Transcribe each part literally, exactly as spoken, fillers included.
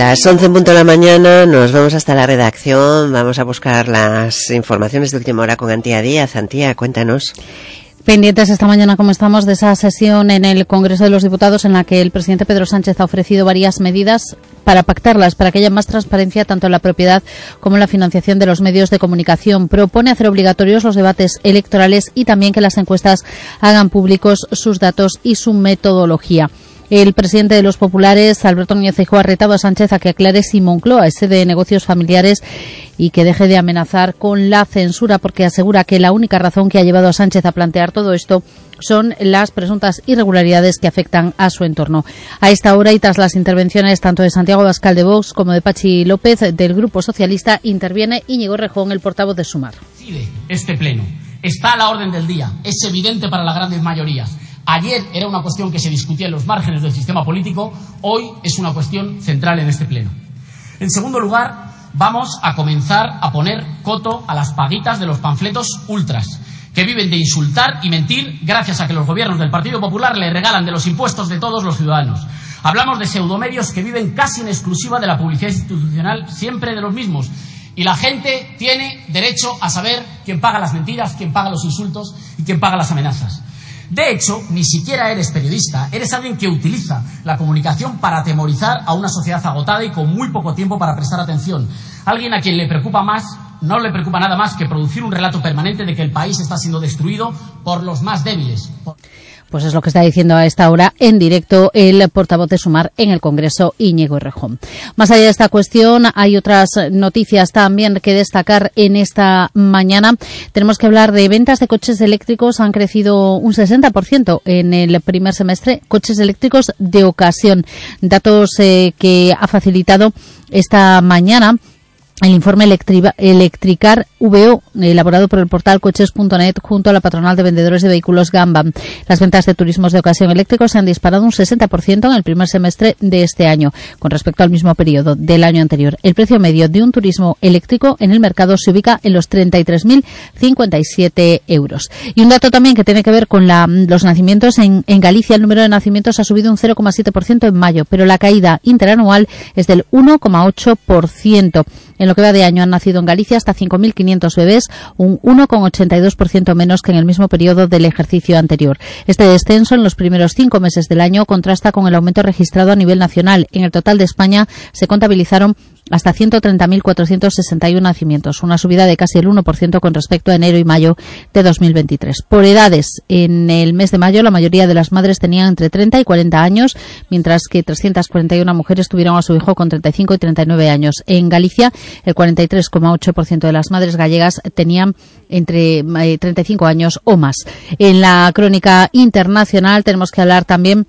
Las once en punto de la mañana nos vamos hasta la redacción, vamos a buscar las informaciones de última hora con Antía Díaz. Antía, cuéntanos. Pendientes esta mañana, como estamos, de esa sesión en el Congreso de los Diputados en la que el presidente Pedro Sánchez ha ofrecido varias medidas para pactarlas, para que haya más transparencia tanto en la propiedad como en la financiación de los medios de comunicación. Propone hacer obligatorios los debates electorales y también que las encuestas hagan públicos sus datos y su metodología. El presidente de los populares, Alberto Núñez Feijóo, ha retado a Sánchez a que aclare si Moncloa es sede de negocios familiares y que deje de amenazar con la censura, porque asegura que la única razón que ha llevado a Sánchez a plantear todo esto son las presuntas irregularidades que afectan a su entorno. A esta hora y tras las intervenciones tanto de Santiago Abascal de Vox como de Pachi López del Grupo Socialista, interviene Íñigo Errejón, el portavoz de Sumar. Este pleno está a la orden del día, es evidente para las grandes mayorías. Ayer era una cuestión que se discutía en los márgenes del sistema político, hoy es una cuestión central en este pleno. En segundo lugar, vamos a comenzar a poner coto a las paguitas de los panfletos ultras, que viven de insultar y mentir gracias a que los gobiernos del Partido Popular le regalan de los impuestos de todos los ciudadanos. Hablamos de pseudomedios que viven casi en exclusiva de la publicidad institucional, siempre de los mismos. Y la gente tiene derecho a saber quién paga las mentiras, quién paga los insultos y quién paga las amenazas. De hecho, ni siquiera eres periodista, eres alguien que utiliza la comunicación para atemorizar a una sociedad agotada y con muy poco tiempo para prestar atención. Alguien a quien le preocupa más, no le preocupa nada más que producir un relato permanente de que el país está siendo destruido por los más débiles. Pues es lo que está diciendo a esta hora en directo el portavoz de Sumar en el Congreso, Íñigo Errejón. Más allá de esta cuestión, hay otras noticias también que destacar en esta mañana. Tenemos que hablar de ventas de coches eléctricos. Han crecido un sesenta por ciento en el primer semestre. Coches eléctricos de ocasión. Datos eh, que ha facilitado esta mañana el informe Electriba, Electricar V O, elaborado por el portal coches punto net junto a la patronal de vendedores de vehículos Gambam. Las ventas de turismos de ocasión eléctricos se han disparado un sesenta por ciento en el primer semestre de este año, con respecto al mismo periodo del año anterior. El precio medio de un turismo eléctrico en el mercado se ubica en los treinta y tres mil cincuenta y siete euros. Y un dato también que tiene que ver con la, los nacimientos. En, en Galicia el número de nacimientos ha subido un cero coma siete por ciento en mayo, pero la caída interanual es del uno coma ocho por ciento. En lo que va de año han nacido en Galicia hasta cinco mil quinientos bebés, un uno coma ochenta y dos por ciento menos que en el mismo periodo del ejercicio anterior. Este descenso en los primeros cinco meses del año contrasta con el aumento registrado a nivel nacional. En el total de España se contabilizaron hasta ciento treinta mil cuatrocientos sesenta y uno nacimientos, una subida de casi el uno por ciento con respecto a enero y mayo de dos mil veintitrés. Por edades, en el mes de mayo la mayoría de las madres tenían entre treinta y cuarenta años, mientras que trescientas cuarenta y una mujeres tuvieron a su hijo con treinta y cinco y treinta y nueve años. En Galicia, el cuarenta y tres coma ocho por ciento de las madres gallegas tenían entre eh, treinta y cinco años o más. En la crónica internacional tenemos que hablar también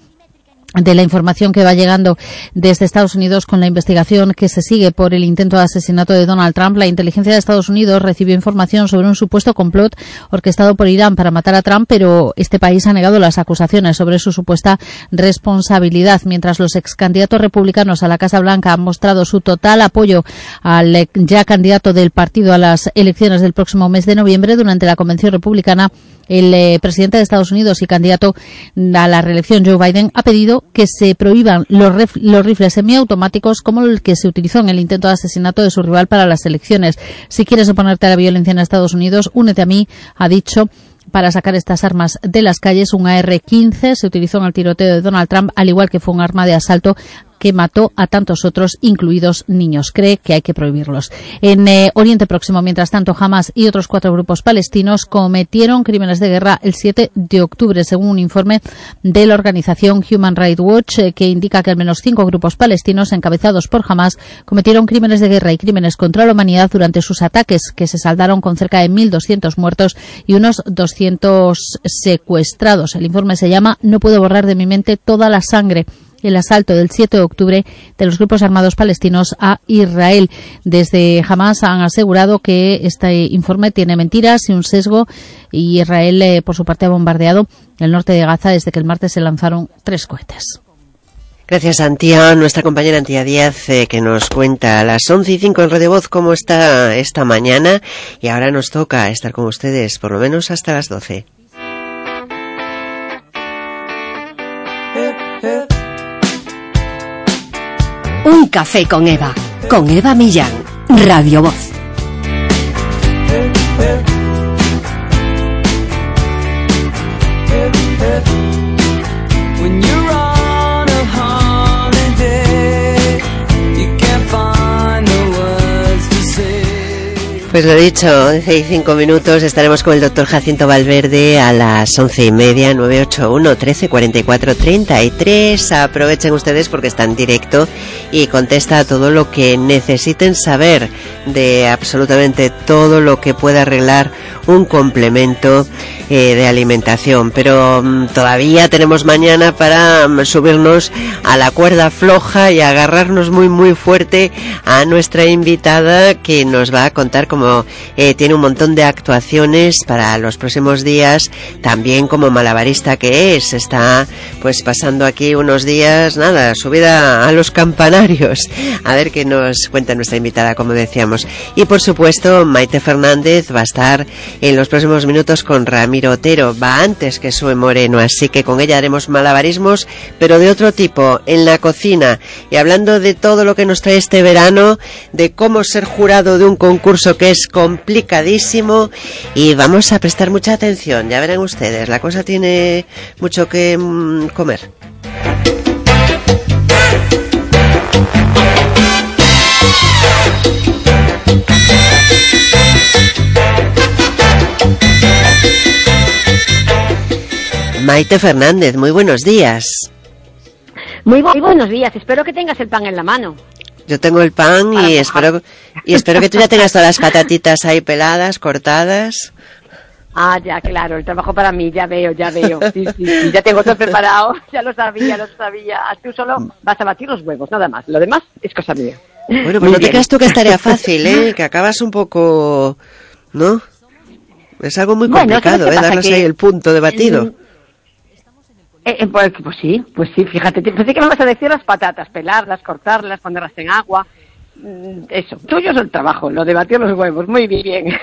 de la información que va llegando desde Estados Unidos con la investigación que se sigue por el intento de asesinato de Donald Trump. La inteligencia de Estados Unidos recibió información sobre un supuesto complot orquestado por Irán para matar a Trump, pero este país ha negado las acusaciones sobre su supuesta responsabilidad, mientras los ex candidatos republicanos a la Casa Blanca han mostrado su total apoyo al ya candidato del partido a las elecciones del próximo mes de noviembre. Durante la convención republicana, el eh, presidente de Estados Unidos y candidato a la reelección, Joe Biden, ha pedido que se prohíban los, ref, los rifles semiautomáticos como el que se utilizó en el intento de asesinato de su rival para las elecciones. Si quieres oponerte a la violencia en Estados Unidos, únete a mí, ha dicho. Para sacar estas armas de las calles, un A R quince se utilizó en el tiroteo de Donald Trump, al igual que fue un arma de asalto que mató a tantos otros, incluidos niños. Cree que hay que prohibirlos. En eh, Oriente Próximo, mientras tanto, Hamas y otros cuatro grupos palestinos cometieron crímenes de guerra el siete de octubre, según un informe de la organización Human Rights Watch, eh, que indica que al menos cinco grupos palestinos encabezados por Hamas cometieron crímenes de guerra y crímenes contra la humanidad durante sus ataques, que se saldaron con cerca de mil doscientos muertos y unos doscientos secuestrados. El informe se llama "No puedo borrar de mi mente toda la sangre", el asalto del siete de octubre de los grupos armados palestinos a Israel. Desde Hamas han asegurado que este informe tiene mentiras y un sesgo, y Israel, eh, por su parte, ha bombardeado el norte de Gaza desde que el martes se lanzaron tres cohetes. Gracias, Antía. Nuestra compañera Antía Díaz, eh, que nos cuenta a las once y cinco en Radio Voz cómo está esta mañana, y ahora nos toca estar con ustedes por lo menos hasta las doce. Un café con Eva, con Eva Millán, Radio Voz. Pues lo dicho, once y cinco minutos, estaremos con el doctor Jacinto Valverde a las once y media, nueve ocho uno, trece, cuarenta y cuatro, treinta y tres. Aprovechen ustedes porque está en directo y contesta a todo lo que necesiten saber de absolutamente todo lo que pueda arreglar un complemento eh, de alimentación. Pero um, todavía tenemos mañana para um, subirnos a la cuerda floja y agarrarnos muy muy fuerte a nuestra invitada, que nos va a contar cómo Eh, tiene un montón de actuaciones para los próximos días, también como malabarista que es, está pues pasando aquí unos días, nada, subida a los campanarios. A ver qué nos cuenta nuestra invitada, como decíamos. Y por supuesto, Maite Fernández va a estar en los próximos minutos con Ramiro Otero, va antes que Sue Moreno, así que con ella haremos malabarismos, pero de otro tipo, en la cocina. Y hablando de todo lo que nos trae este verano, de cómo ser jurado de un concurso que es complicadísimo, y vamos a prestar mucha atención, ya verán ustedes, la cosa tiene mucho que mmm, comer. Maite Fernández, muy buenos días. Muy, bu- muy buenos días, espero que tengas el pan en la mano. Yo tengo el pan y espero, y espero que tú ya tengas todas las patatitas ahí peladas, cortadas. Ah, ya, claro, el trabajo para mí, ya veo, ya veo. Sí, sí, sí, ya tengo todo preparado, ya lo sabía, lo sabía. Tú solo vas a batir los huevos, nada más. Lo demás es cosa mía. Bueno, pues no te creas tú que es tarea fácil, ¿eh? Que acabas un poco, ¿no? Es algo muy complicado, bueno, ¿eh? Darles que... ahí el punto de batido. Mm, Eh, eh, pues, pues sí, pues sí, fíjate, pensé que me vas a decir las patatas, pelarlas, cortarlas, ponerlas en agua, mm, eso, tuyo es el trabajo, lo de batir los huevos, muy bien.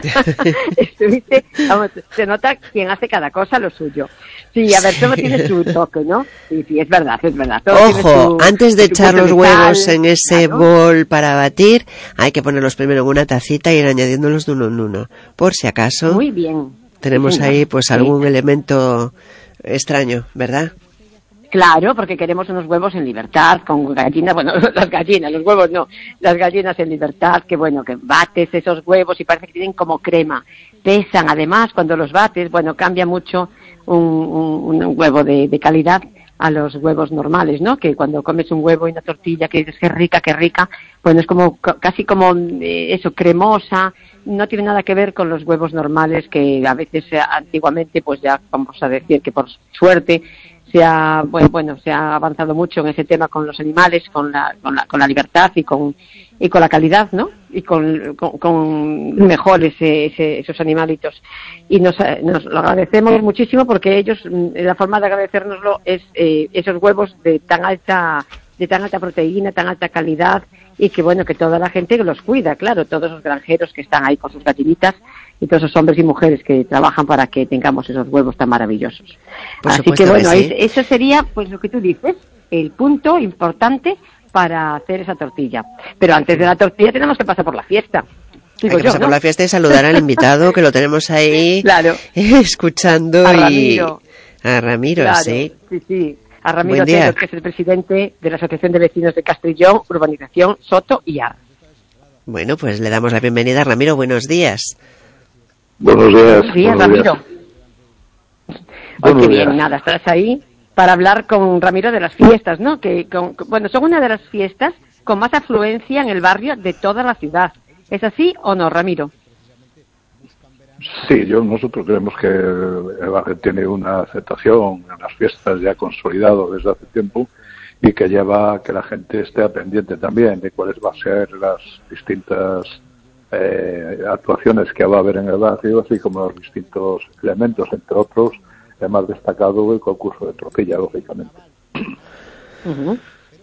Estuviste, vamos, se nota quien hace cada cosa lo suyo. Sí, a ver, todo tiene su toque, ¿no? Sí, sí, es verdad, es verdad. Todo Ojo, su, antes de echar los huevos sal, en ese claro. bol para batir, hay que ponerlos primero en una tacita e ir añadiéndolos de uno en uno, por si acaso. Muy bien. Tenemos sí, ahí pues sí. algún elemento extraño, ¿verdad? Claro, porque queremos unos huevos en libertad, con gallinas, bueno, las gallinas, los huevos no, las gallinas en libertad, que bueno, que bates esos huevos y parece que tienen como crema. Pesan, además, cuando los bates, bueno, cambia mucho un, un, un huevo de, de calidad a los huevos normales, ¿no? Que cuando comes un huevo y una tortilla que dices que rica, que rica, bueno, es como casi como eh, eso, cremosa, no tiene nada que ver con los huevos normales que a veces eh, antiguamente, pues ya vamos a decir que por suerte se ha, bueno, bueno, se ha avanzado mucho en ese tema con los animales, con la, con la, con la libertad y con, y con la calidad, ¿no? Y con, con, con mejor ese, ese, esos animalitos. Y nos, nos lo agradecemos muchísimo porque ellos, la forma de agradecérnoslo es eh, esos huevos de tan alta, de tan alta proteína, tan alta calidad, y que bueno, que toda la gente los cuida, claro, todos los granjeros que están ahí con sus gallinitas y todos esos hombres y mujeres que trabajan para que tengamos esos huevos tan maravillosos. Por Así que bueno, que sí. Eso sería pues lo que tú dices, el punto importante para hacer esa tortilla. Pero antes de la tortilla tenemos que pasar por la fiesta. Hay que yo, pasar ¿no? por la fiesta y saludar al invitado, que lo tenemos ahí claro. escuchando. A Ramiro. Y... A Ramiro, claro, sí. Sí, sí. A Ramiro Otero, que es el presidente de la Asociación de Vecinos de Castrillón, Urbanización Soto y Ar. Bueno, pues le damos la bienvenida a Ramiro. Buenos días. Buenos días. Buenos días, buenos Ramiro. Días. Oh, qué bien, nada, estás ahí para hablar con Ramiro de las fiestas, ¿no? Que, con, bueno, son una de las fiestas con más afluencia en el barrio de toda la ciudad. ¿Es así o no, Ramiro? Sí, yo nosotros creemos que el barrio tiene una aceptación en las fiestas ya consolidado desde hace tiempo y que lleva a que la gente esté pendiente también de cuáles van a ser las distintas eh, actuaciones que va a haber en el barrio, así como los distintos elementos, entre otros, el más destacado el concurso de tortilla, lógicamente. Uh-huh.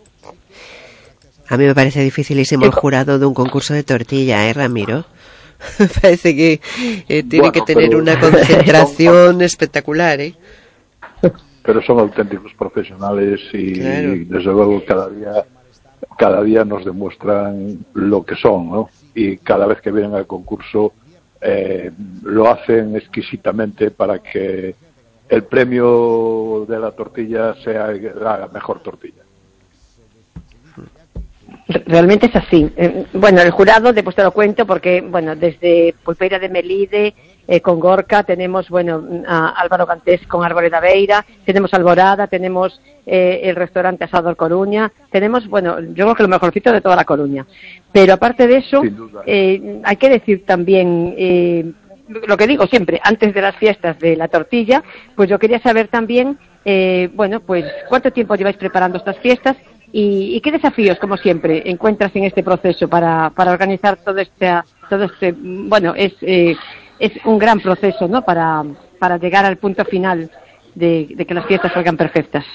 A mí me parece dificilísimo el jurado de un concurso de tortilla, ¿eh, Ramiro? Parece que eh, tiene bueno, que tener pero... una concentración espectacular, ¿eh? Pero son auténticos profesionales y, claro. y desde luego cada día cada día nos demuestran lo que son, ¿no? Y cada vez que vienen al concurso eh, lo hacen exquisitamente para que el premio de la tortilla sea la mejor tortilla. Realmente es así. Eh, bueno, el jurado, después te lo cuento, porque, bueno, desde Pulpeira de Melide, eh, con Gorka, tenemos, bueno, a Álvaro Gantés con Arboleda Beira, tenemos Alborada, tenemos eh, el restaurante Asador Coruña, tenemos, bueno, yo creo que lo mejorcito de toda la Coruña. Pero aparte de eso, eh, hay que decir también, eh, lo que digo siempre, antes de las fiestas de la tortilla, pues yo quería saber también, eh, bueno, pues, ¿cuánto tiempo lleváis preparando estas fiestas? ¿Y, y qué desafíos, como siempre, encuentras en este proceso para, para organizar todo este, todo este, bueno, es, eh, es un gran proceso, ¿no?, para, para llegar al punto final de, de que las fiestas salgan perfectas?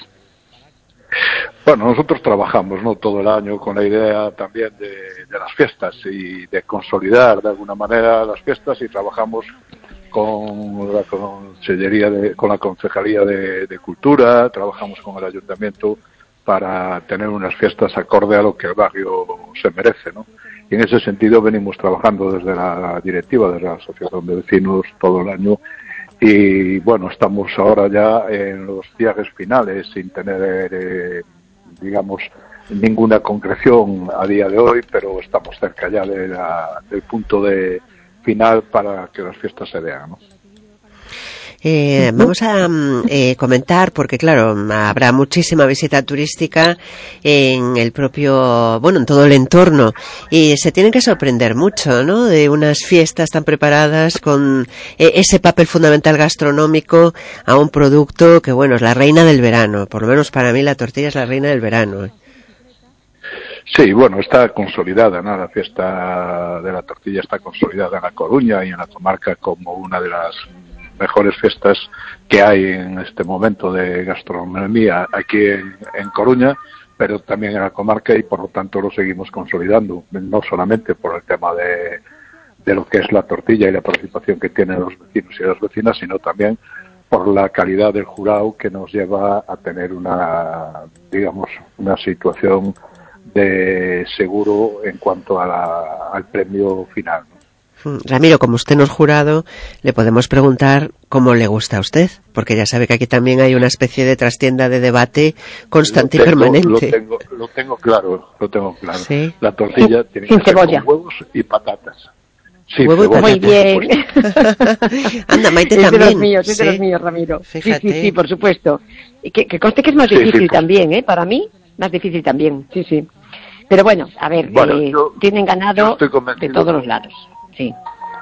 Bueno, nosotros trabajamos, ¿no?, todo el año con la idea también de, de las fiestas y de consolidar de alguna manera las fiestas, y trabajamos con la Consellería de, con la Concejalía de, de Cultura, trabajamos con el Ayuntamiento para tener unas fiestas acorde a lo que el barrio se merece, ¿no? Y en ese sentido venimos trabajando desde la directiva, desde la Asociación de Vecinos, todo el año, y bueno, estamos ahora ya en los cierres finales sin tener, eh, digamos, ninguna concreción a día de hoy, pero estamos cerca ya de la, del punto de final para que las fiestas se vean, ¿no? Eh, vamos a eh, comentar, porque claro, habrá muchísima visita turística en el propio, bueno, en todo el entorno, y se tienen que sorprender mucho, ¿no?, de unas fiestas tan preparadas con eh, ese papel fundamental gastronómico a un producto que, bueno, es la reina del verano. Por lo menos para mí la tortilla es la reina del verano, ¿eh? Sí, bueno, está consolidada, ¿no? La fiesta de la tortilla está consolidada en La Coruña y en la comarca como una de las mejores fiestas que hay en este momento de gastronomía aquí en, en Coruña, pero también en la comarca, y por lo tanto lo seguimos consolidando, no solamente por el tema de, de lo que es la tortilla y la participación que tienen los vecinos y las vecinas, sino también por la calidad del jurado, que nos lleva a tener una, digamos, una situación de seguro en cuanto a la, al premio final, ¿no? Ramiro, como usted no es jurado, le podemos preguntar cómo le gusta a usted, porque ya sabe que aquí también hay una especie de trastienda de debate constante lo tengo, y permanente. Lo tengo, lo tengo claro, lo tengo claro. ¿Sí? La tortilla tiene que Sin ser cebolla. con huevos y patatas. Sí, Huevo y cebolla, Muy bien. Anda, Maite Es de también. los míos, es de Sí. los míos, Ramiro. Fíjate. Sí, sí, sí, por supuesto. Y que, que conste que es más Sí, difícil sí, pues. también, ¿eh? Para mí, más difícil también, sí, sí. Pero bueno, a ver, Bueno, eh, yo- tienen yo ganado estoy de convencido. todos los lados, sí.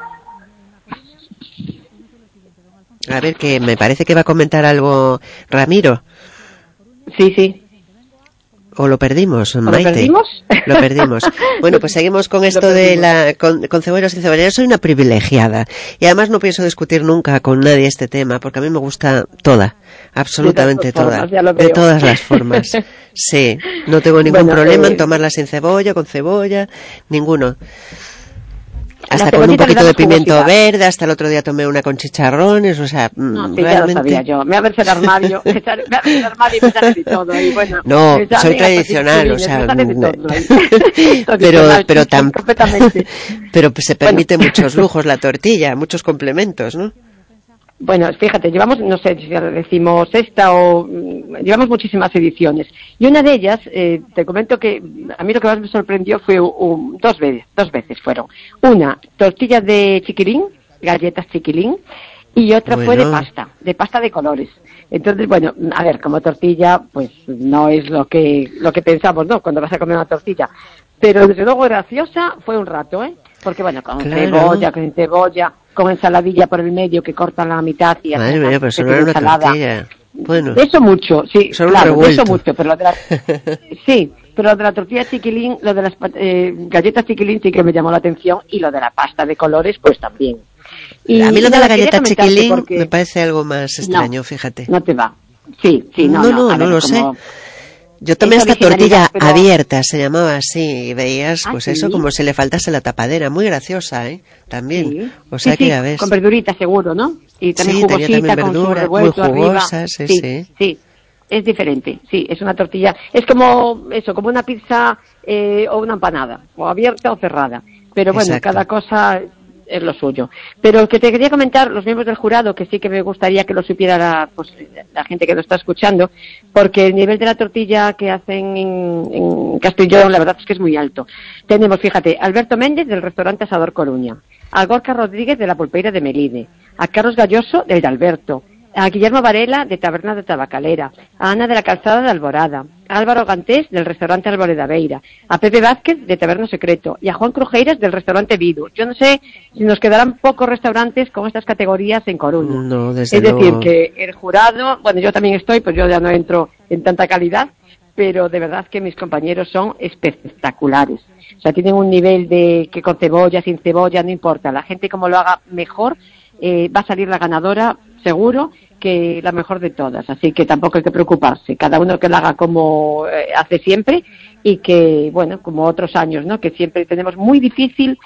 A ver, que me parece que va a comentar algo Ramiro. Sí, sí. ¿O lo perdimos, ¿O Maite? lo perdimos? Lo perdimos. Bueno, pues seguimos con esto de la con, con cebolleros y cebolleras. Soy una privilegiada y además no pienso discutir nunca con nadie este tema, porque a mí me gusta toda, absolutamente De todas toda, formas, ya lo de veo. todas las formas. Sí, no tengo ningún Bueno, problema eh, en tomarla sin cebolla, con cebolla, ninguno. Hasta La con un cebollita le poquito da de pimiento jugosidad. verde, hasta el otro día tomé una con chicharrones, o sea, No, mm, sí, ya lo realmente... sabía yo. Me abre el armario, me sale- me abre el armario y me sale de todo. Y bueno, No, me salen soy hasta tradicional, o chipilines, sea, me sale de no- todo ahí. pero, Tradicional, pero sí, sí, tan, completamente. pero se permite muchos lujos la tortilla, muchos complementos, ¿no? Bueno, fíjate, llevamos, no sé si decimos esta o mm, llevamos muchísimas ediciones. Y una de ellas, eh, te comento que a mí lo que más me sorprendió fue un, dos veces, dos veces fueron. Una, tortilla de chiquilín, galletas chiquilín, y otra Bueno. fue de pasta, de pasta de colores. Entonces, bueno, a ver, como tortilla, pues no es lo que lo que pensamos, ¿no?, cuando vas a comer una tortilla. Pero desde luego graciosa fue un rato, ¿eh? Porque bueno, con Claro. cebolla, con cebolla, con ensaladilla por el medio que cortan la mitad y Madre hacen mía, una pero eso no especie era de una ensalada. tortilla. Bueno, De eso mucho, sí, Solo un claro, de eso revuelto. mucho, pero lo de la, sí, pero lo de la tortilla chiquilín, lo de las pat- eh, galletas chiquilín sí que me llamó la atención, y lo de la pasta de colores, pues también. Y a mí lo de nada, la quería galleta comentarte chiquilín porque- me parece algo más extraño, No, fíjate. No te va. Sí, sí, no, no, no, no, a no ver, lo como- sé. Yo tomé es esta originalidad, tortilla pero- abierta, se llamaba así, y veías, ¿Ah, pues sí? eso, como si le faltase la tapadera, muy graciosa, ¿eh? También, Sí. o sea Sí, que sí, ya ves. con verdurita seguro, ¿no? Y también Sí, tenía jugosita, también con su verdura, revuelto muy jugosa, arriba. sí, sí, sí. sí. es diferente, sí, es una tortilla, es como eso, como una pizza eh, o una empanada, o abierta o cerrada, pero bueno, Exacto. cada cosa es lo suyo. Pero lo que te quería comentar, los miembros del jurado, que sí que me gustaría que lo supiera la, pues, la gente que lo está escuchando, porque el nivel de la tortilla que hacen en, en Castellón, la verdad es que es muy alto. Tenemos, fíjate, Alberto Méndez del restaurante Asador Coruña, a Gorka Rodríguez de la Pulpeira de Melide, a Carlos Galloso del de Alberto, a Guillermo Varela de Taberna de Tabacalera, a Ana de la Calzada de Alborada, a Álvaro Gantés del restaurante Alboreda Beira, a Pepe Vázquez de Taberno Secreto y a Juan Crujeiras del restaurante Vidu. Yo no sé si nos quedarán pocos restaurantes con estas categorías en Coruña. No, desde es decir, luego. que el jurado, bueno, yo también estoy, pues yo ya no entro en tanta calidad, pero de verdad que mis compañeros son espectaculares. O sea, tienen un nivel de que con cebolla, sin cebolla, no importa. La gente como lo haga mejor, eh, va a salir la ganadora, seguro, que la mejor de todas, así que tampoco hay que preocuparse, cada uno que la haga como eh, hace siempre y que, bueno, como otros años, ¿no?, que siempre tenemos muy difícil,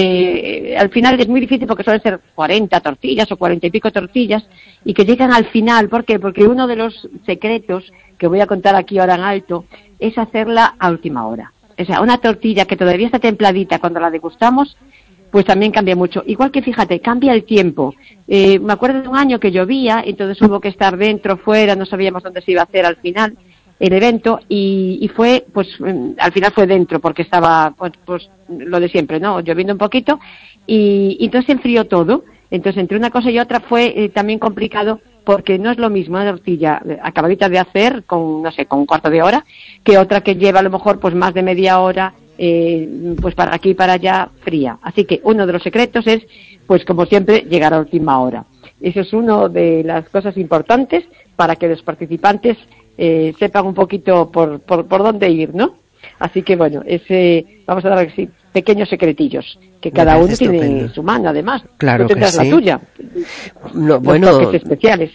eh, al final es muy difícil porque suelen ser cuarenta tortillas o cuarenta y pico tortillas y que llegan al final, ¿por qué? Porque uno de los secretos que voy a contar aquí ahora en alto es hacerla a última hora, o sea, una tortilla que todavía está templadita cuando la degustamos, pues también cambia mucho. Igual que, fíjate, cambia el tiempo. Eh, me acuerdo de un año que llovía, entonces hubo que estar dentro, fuera, no sabíamos dónde se iba a hacer al final el evento y, y fue, pues, al final fue dentro porque estaba, pues, pues lo de siempre, ¿no?, lloviendo un poquito y, y entonces se enfrió todo. Entonces, entre una cosa y otra fue eh, también complicado porque no es lo mismo una tortilla acabadita de hacer con, no sé, con un cuarto de hora que otra que lleva a lo mejor pues más de media hora Eh, pues para aquí y para allá fría. Así que uno de los secretos es, pues como siempre, llegar a última hora. Eso es una de las cosas importantes para que los participantes eh, sepan un poquito por, por, por dónde ir, ¿no? Así que bueno, ese, vamos a dar así, pequeños secretillos, que cada uno estupendo. Tiene su mano, además. Claro Tú tendrás que sí. la tuya. No, Los bueno, toques especiales.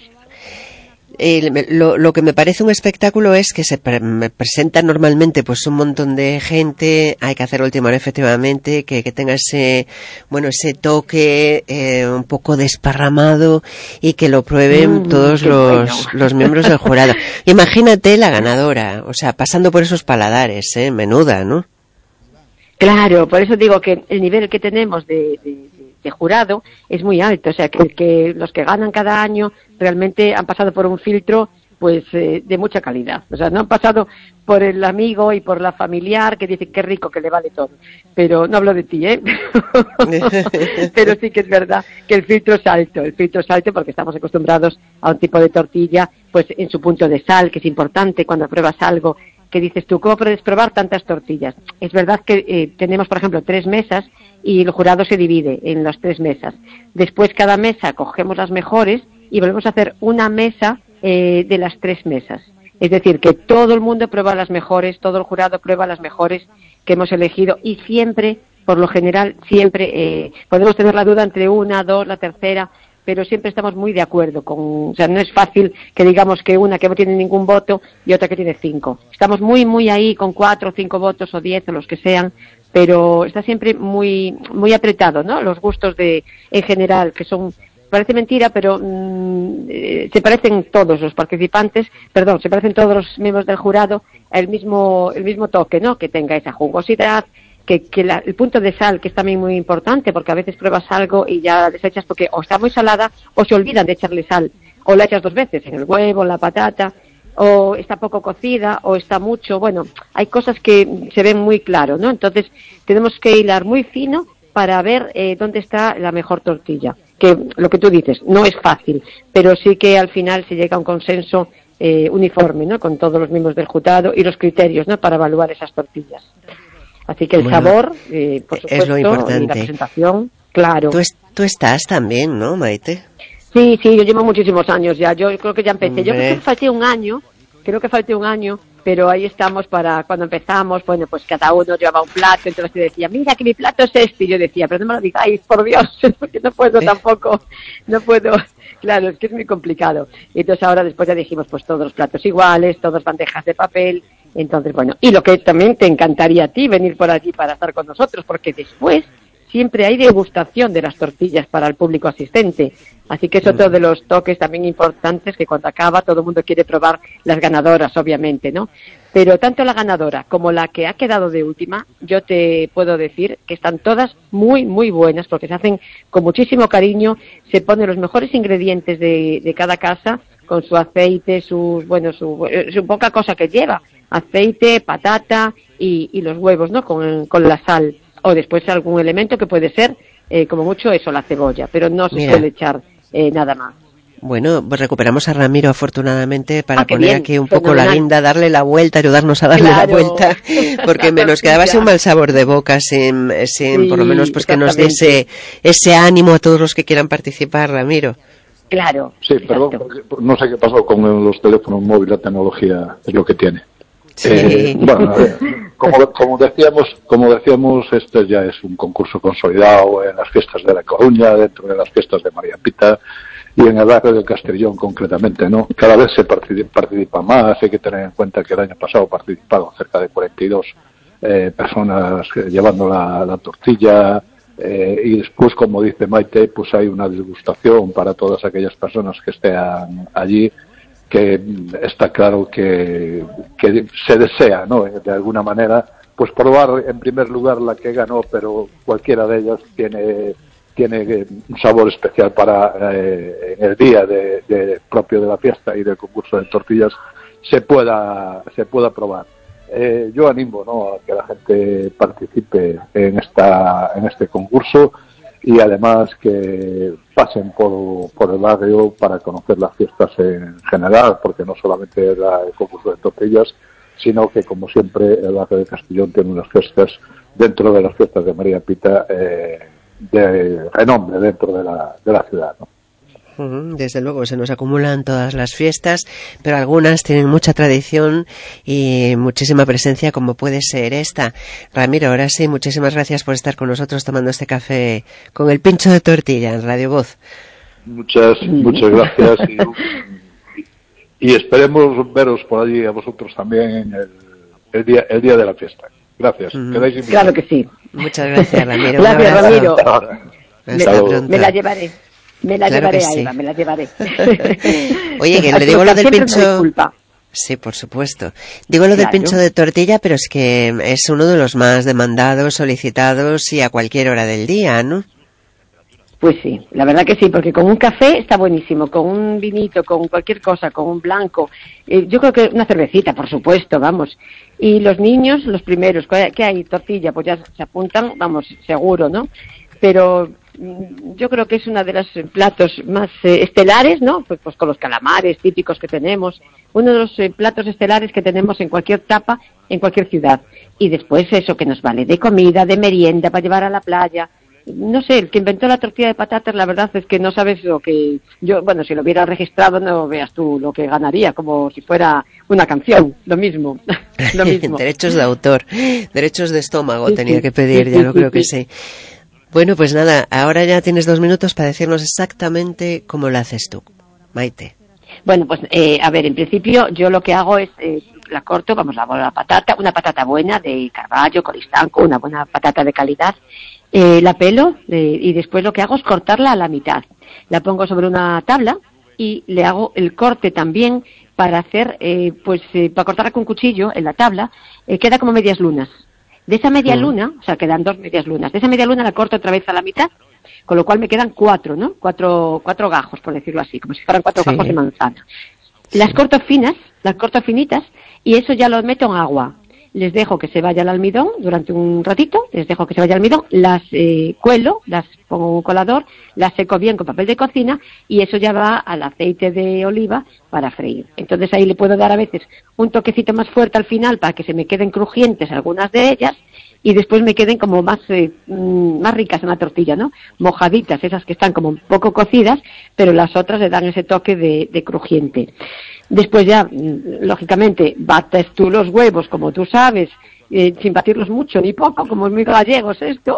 Eh, lo, lo que me parece un espectáculo es que se pre me presenta normalmente pues un montón de gente, hay que hacer última hora efectivamente, que, que tenga ese, bueno, ese toque eh, un poco desparramado y que lo prueben mm, todos los, bueno. los miembros del jurado. Imagínate la ganadora, o sea, pasando por esos paladares, eh, menuda, ¿no? Claro, por eso digo que el nivel que tenemos de, de, de jurado es muy alto, o sea, que, que los que ganan cada año realmente han pasado por un filtro pues eh, de mucha calidad, o sea, no han pasado por el amigo y por la familiar que dice qué rico, que le vale todo, pero no hablo de ti, ¿eh? Pero sí que es verdad que el filtro es alto, el filtro es alto porque estamos acostumbrados a un tipo de tortilla pues en su punto de sal, que es importante cuando pruebas algo, que dices tú, ¿cómo puedes probar tantas tortillas? Es verdad que eh, tenemos, por ejemplo, tres mesas y el jurado se divide en las tres mesas. Después, cada mesa cogemos las mejores y volvemos a hacer una mesa eh, de las tres mesas. Es decir, que todo el mundo prueba las mejores, todo el jurado prueba las mejores que hemos elegido y siempre, por lo general, siempre eh, podemos tener la duda entre una, dos, la tercera, pero siempre estamos muy de acuerdo con, o sea, no es fácil que digamos que una que no tiene ningún voto y otra que tiene cinco. Estamos muy, muy ahí con cuatro o cinco votos o diez o los que sean, pero está siempre muy, muy apretado, ¿no? Los gustos de, en general, que son, parece mentira, pero mmm, eh, se parecen todos los participantes, perdón, se parecen todos los miembros del jurado al mismo, el mismo toque, ¿no? Que tenga esa jugosidad, que, que la, el punto de sal, que es también muy importante, porque a veces pruebas algo y ya la desechas porque o está muy salada o se olvidan de echarle sal, o la echas dos veces, en el huevo, en la patata, o está poco cocida, o está mucho, bueno, hay cosas que se ven muy claro, ¿no? Entonces tenemos que hilar muy fino para ver eh, dónde está la mejor tortilla, que lo que tú dices, no es fácil, pero sí que al final se llega a un consenso eh, uniforme, ¿no? Con todos los miembros del jurado y los criterios, ¿no? Para evaluar esas tortillas. Así que el bueno, sabor, eh, por supuesto, es lo importante. Y la presentación, claro. Tú, es, tú estás también, ¿no, Maite? Sí, sí, yo llevo muchísimos años ya, yo creo que ya empecé. Hombre. Yo creo que falté un año, creo que falté un año, pero ahí estamos para cuando empezamos, bueno, pues cada uno llevaba un plato, entonces yo decía, mira que mi plato es este, y yo decía, pero no me lo digáis, por Dios, porque no puedo tampoco, no puedo, claro, es que es muy complicado. Y entonces ahora después ya dijimos, pues todos los platos iguales, todas bandejas de papel. Entonces, bueno, y lo que también te encantaría a ti, venir por allí para estar con nosotros, porque después siempre hay degustación de las tortillas para el público asistente. Así que es otro de los toques también importantes, que cuando acaba todo el mundo quiere probar las ganadoras, obviamente, ¿no? Pero tanto la ganadora como la que ha quedado de última, yo te puedo decir que están todas muy, muy buenas, porque se hacen con muchísimo cariño, se ponen los mejores ingredientes de, de cada casa, con su aceite, sus, bueno, su, su poca cosa que lleva, aceite, patata y, y los huevos, ¿no? Con, con la sal, o después algún elemento que puede ser, eh, como mucho eso, la cebolla, pero no se Mira. suele echar eh, nada más. Bueno, pues recuperamos a Ramiro afortunadamente para Ah, qué poner bien, aquí un poco fenomenal. la guinda, darle la vuelta, ayudarnos a darle Claro. la vuelta, porque me nos quedaba así un mal sabor de boca, sin, sin Sí, por lo menos pues que nos diese ese ánimo a todos los que quieran participar, Ramiro. Claro. Sí, perdón, exacto. porque no sé qué pasó con los teléfonos móviles, la tecnología es lo que tiene. Sí. Eh, bueno, eh, como, como decíamos, como decíamos, este ya es un concurso consolidado en las fiestas de La Coruña, dentro de las fiestas de María Pita y en el barrio del Castellón concretamente, ¿no? Cada vez se participa, participa más, hay que tener en cuenta que el año pasado participaron cerca de cuarenta y dos eh, personas eh, llevando la, la tortilla, eh, y después, como dice Maite, pues hay una degustación para todas aquellas personas que estén allí, que está claro que, que se desea, ¿no? De alguna manera, pues probar en primer lugar la que ganó, pero cualquiera de ellas tiene tiene un sabor especial para eh, en el día de, de propio de la fiesta y del concurso de tortillas se pueda se pueda probar. Eh, yo animo, ¿no?, a que la gente participe en esta en este concurso y además que pasen por, por el barrio para conocer las fiestas en general, porque no solamente era el concurso de tortillas, sino que, como siempre, el barrio de Castellón tiene unas fiestas dentro de las fiestas de María Pita eh, de renombre dentro de la, de la ciudad, ¿no? Desde luego, se nos acumulan todas las fiestas, pero algunas tienen mucha tradición y muchísima presencia, como puede ser esta. Ramiro, ahora sí, muchísimas gracias por estar con nosotros tomando este café con el pincho de tortilla en Radio Voz. Muchas, muchas gracias y, y esperemos veros por allí a vosotros también el, el día el día de la fiesta. Gracias. Mm. Quedáis invitados. Claro que sí. Muchas gracias, Ramiro. Gracias, Un abrazo. Ramiro. Hasta ahora. Me, Hasta pronto. me la llevaré. Me la Claro llevaré que a sí. Eva, me la llevaré. Oye, que Al le digo lo del siempre me pincho. disculpa. Sí, por supuesto. Digo lo del Claro. pincho de tortilla, pero es que es uno de los más demandados, solicitados y a cualquier hora del día, ¿no? Pues sí, la verdad que sí, porque con un café está buenísimo, con un vinito, con cualquier cosa, con un blanco. Eh, yo creo que una cervecita, por supuesto, vamos. Y los niños, los primeros, ¿qué hay? Tortilla, pues ya se apuntan, vamos, seguro, ¿no? Pero mm, yo creo que es uno de los eh, platos más eh, estelares, ¿no? Pues, pues con los calamares típicos que tenemos, uno de los eh, platos estelares que tenemos en cualquier tapa, en cualquier ciudad. Y después eso que nos vale de comida, de merienda, para llevar a la playa. No sé, el que inventó la tortilla de patatas, la verdad es que no sabes lo que... Yo, bueno, si lo hubiera registrado, no veas tú lo que ganaría, como si fuera una canción, lo mismo, lo mismo. Derechos de autor, derechos de estómago Sí, tenía sí, que pedir, sí, ya sí, lo sí, creo que sí. sí. Bueno, pues nada, ahora ya tienes dos minutos para decirnos exactamente cómo lo haces tú, Maite. Bueno, pues eh, a ver, en principio yo lo que hago es, eh, la corto, vamos, la la patata, una patata buena de Carballo, Coristanco, una buena patata de calidad, eh, la pelo eh, y después lo que hago es cortarla a la mitad. La pongo sobre una tabla y le hago el corte también para hacer, eh, pues eh, para cortarla con cuchillo en la tabla, eh, queda como medias lunas. De esa media Mm. luna, o sea, quedan dos medias lunas, de esa media luna la corto otra vez a la mitad, con lo cual me quedan cuatro, ¿no? Cuatro, cuatro gajos, por decirlo así, como si fueran cuatro Sí. gajos de manzana. Las corto finas, las corto finitas, y eso ya lo meto en agua. Les dejo que se vaya el almidón durante un ratito, les dejo que se vaya el almidón, las eh, cuelo, las pongo en un colador, las seco bien con papel de cocina y eso ya va al aceite de oliva para freír. Entonces ahí le puedo dar a veces un toquecito más fuerte al final para que se me queden crujientes algunas de ellas y después me queden como más eh, más ricas en la tortilla, ¿no? Mojaditas, esas que están como un poco cocidas, pero las otras le dan ese toque de, de crujiente. Después ya, lógicamente, bates tú los huevos, como tú sabes, eh, sin batirlos mucho ni poco, como es muy gallegos esto,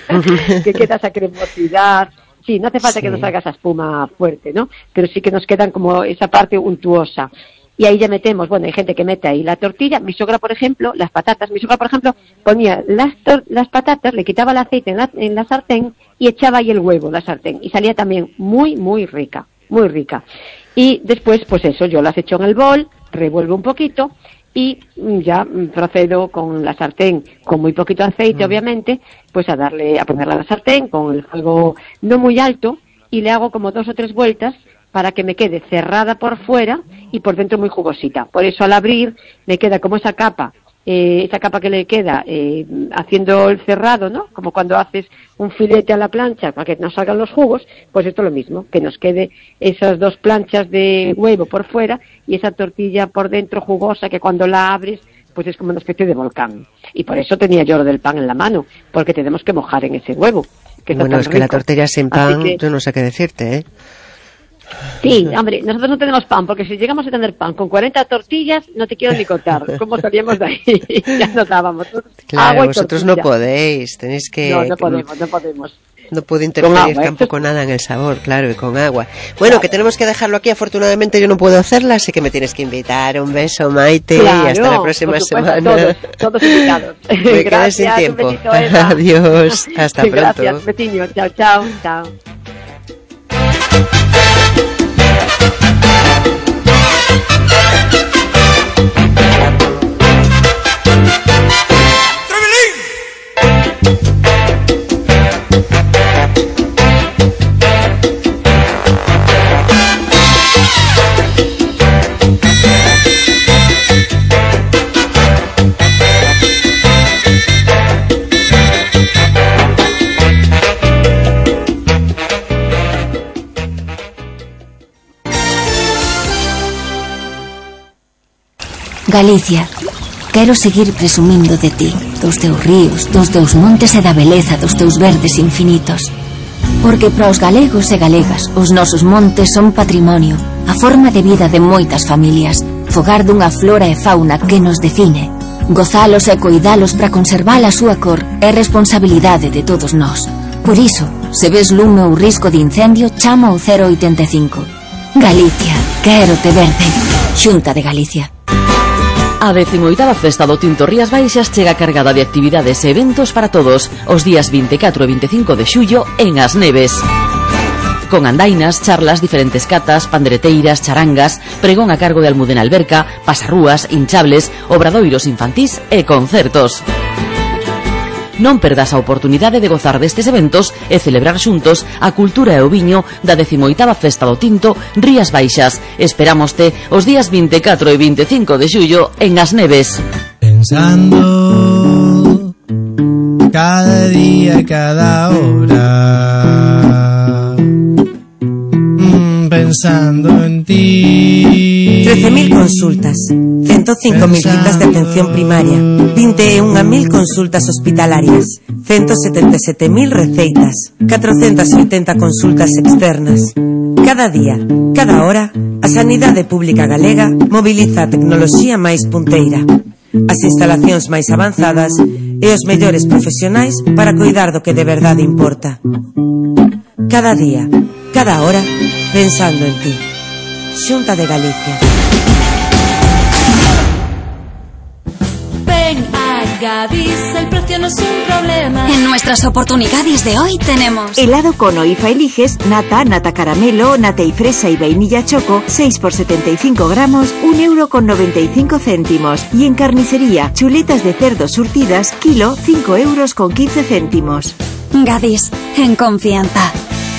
que queda esa cremosidad. Sí, no hace falta Sí. que nos haga esa espuma fuerte, ¿no? Pero sí que nos quedan como esa parte untuosa. y ahí ya metemos, bueno, hay gente que mete ahí la tortilla, mi sogra, por ejemplo, las patatas, mi sogra, por ejemplo, ponía las, tor- las patatas, le quitaba el aceite en la, en la sartén y echaba ahí el huevo, la sartén, y salía también muy, muy rica, muy rica. Y después, pues eso, yo las echo en el bol, revuelvo un poquito, y ya procedo con la sartén, con muy poquito aceite, mm. obviamente, pues a darle, a ponerla a la sartén, con el fuego no muy alto, y le hago como dos o tres vueltas, para que me quede cerrada por fuera y por dentro muy jugosita. Por eso al abrir me queda como esa capa, eh, esa capa que le queda eh, haciendo el cerrado, ¿no? Como cuando haces un filete a la plancha para que nos salgan los jugos, pues esto es lo mismo, que nos quede esas dos planchas de huevo por fuera y esa tortilla por dentro jugosa que cuando la abres pues es como una especie de volcán. Y por eso tenía yo lo del pan en la mano, porque tenemos que mojar en ese huevo. Que bueno, es que rico. La tortilla sin pan, que... yo no sé qué decirte, ¿eh? Sí, hombre, nosotros no tenemos pan, porque si llegamos a tener pan con cuarenta tortillas, no te quiero ni contar cómo salíamos de ahí. Ya nos dábamos claro, agua y vosotros tortilla. No podéis, tenéis que... No, no podemos, no podemos. No puede interferir tampoco nada en el sabor, claro, y con agua. Bueno, claro. Que tenemos que dejarlo aquí, afortunadamente yo no puedo hacerla, así que me tienes que invitar. Un beso, Maite, claro, y hasta la próxima supuesto, semana. Todos, todos invitados. Me quedé sin tiempo. Un besito, Eva. Adiós, hasta pronto. Gracias, besiño, chao, chao, chao. Galicia, quero seguir presumindo de ti, dos teus ríos, dos teus montes e da beleza dos teus verdes infinitos. Porque para os galegos e galegas, os nosos montes son patrimonio, a forma de vida de moitas familias, fogar dunha flora e fauna que nos define. Gozalos e coidalos para conservar a súa cor é responsabilidade de todos nós. Por iso, se ves lume ou risco de incendio, chama ao cero oitenta e cinco. Galicia, quero te verde. Xunta de Galicia. A decimoitava Festa do Tinto Rías Baixas chega cargada de actividades e eventos para todos os días vinte e catro e vinte e cinco de xullo en As Neves. Con andainas, charlas, diferentes catas, pandereteiras, charangas, pregón a cargo de Almudena Alberca, pasarrúas, hinchables, obradoiros infantís e concertos. Non perdas a oportunidade de gozar destes eventos e celebrar xuntos a cultura e o viño da decimoitava Festa do Tinto Rías Baixas. Esperámoste os días vinte e catro e vinte e cinco de xullo en As Neves. Pensando cada día e cada hora, mm, pensando en ti. trece mil consultas, ciento cinco mil citas de atención primaria, vinte e unha mil consultas hospitalarias, ciento setenta e sete mil receitas, catrocentas oitenta consultas externas. Cada día, cada hora, a Sanidade Pública Galega mobiliza a tecnoloxía máis punteira, as instalacións máis avanzadas e os mellores profesionais para coidar do que de verdade importa. Cada día, cada hora, pensando en ti. Xunta de Galicia. Ven a Gadis, el precio no es un problema. En nuestras oportunidades de hoy tenemos helado cono I F A Eliges, nata, nata caramelo, nata y fresa y vainilla choco, seis por setenta y cinco gramos, un euro con noventa y cinco céntimos. Y en carnicería, chuletas de cerdo surtidas, kilo, cinco euros con quince céntimos. Gadis, en confianza.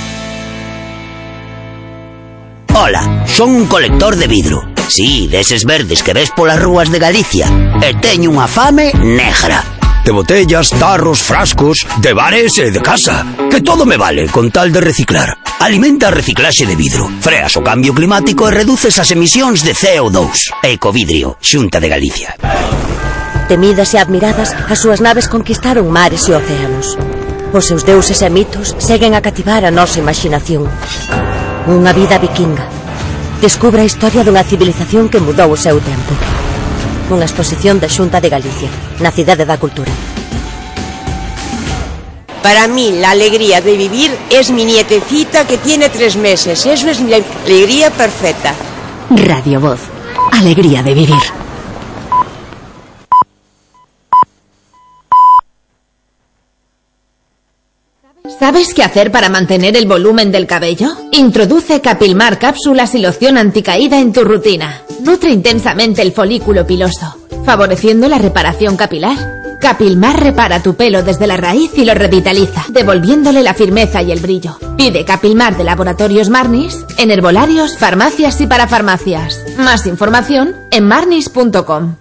Ola, son un colector de vidro. Sí, deses verdes que ves polas rúas de Galicia. E teño unha fame negra. De botellas, tarros, frascos, de bares e de casa. Que todo me vale con tal de reciclar. Alimenta a reciclaxe de vidro. Freas o cambio climático e reduces as emisións de C O dos. Ecovidrio, Xunta de Galicia. Temidas e admiradas, as súas naves conquistaron mares e océanos. Os seus deuses e mitos seguen a cativar a nosa imaginación. Unha vida vikinga. Descubre a historia dunha civilización que mudou o seu tempo. Unha exposición da Xunta de Galicia, na Cidade da Cultura. Para mí, la alegría de vivir es mi nietecita que tiene tres meses. Eso es mi alegría perfecta. Radio Voz, Alegría de vivir. ¿Sabes qué hacer para mantener el volumen del cabello? Introduce Capilmar cápsulas y loción anticaída en tu rutina. Nutre intensamente el folículo piloso, favoreciendo la reparación capilar. Capilmar repara tu pelo desde la raíz y lo revitaliza, devolviéndole la firmeza y el brillo. Pide Capilmar de Laboratorios Marnis en herbolarios, farmacias y parafarmacias. Más información en marnis punto com.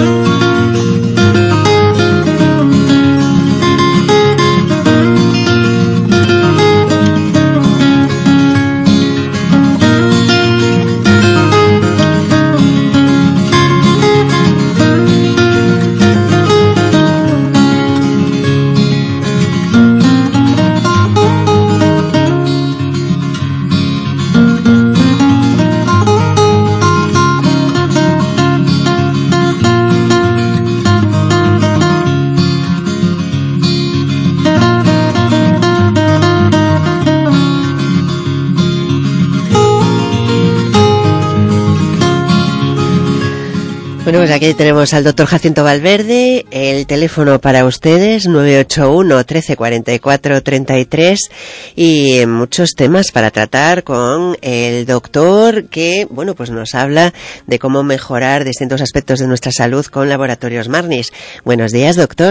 Bueno, pues aquí tenemos al doctor Jacinto Valverde, el teléfono para ustedes, nueve ocho uno, trece, cuarenta y cuatro, treinta y tres, y muchos temas para tratar con el doctor que, bueno, pues nos habla de cómo mejorar distintos aspectos de nuestra salud con Laboratorios Marnis. Buenos días, doctor.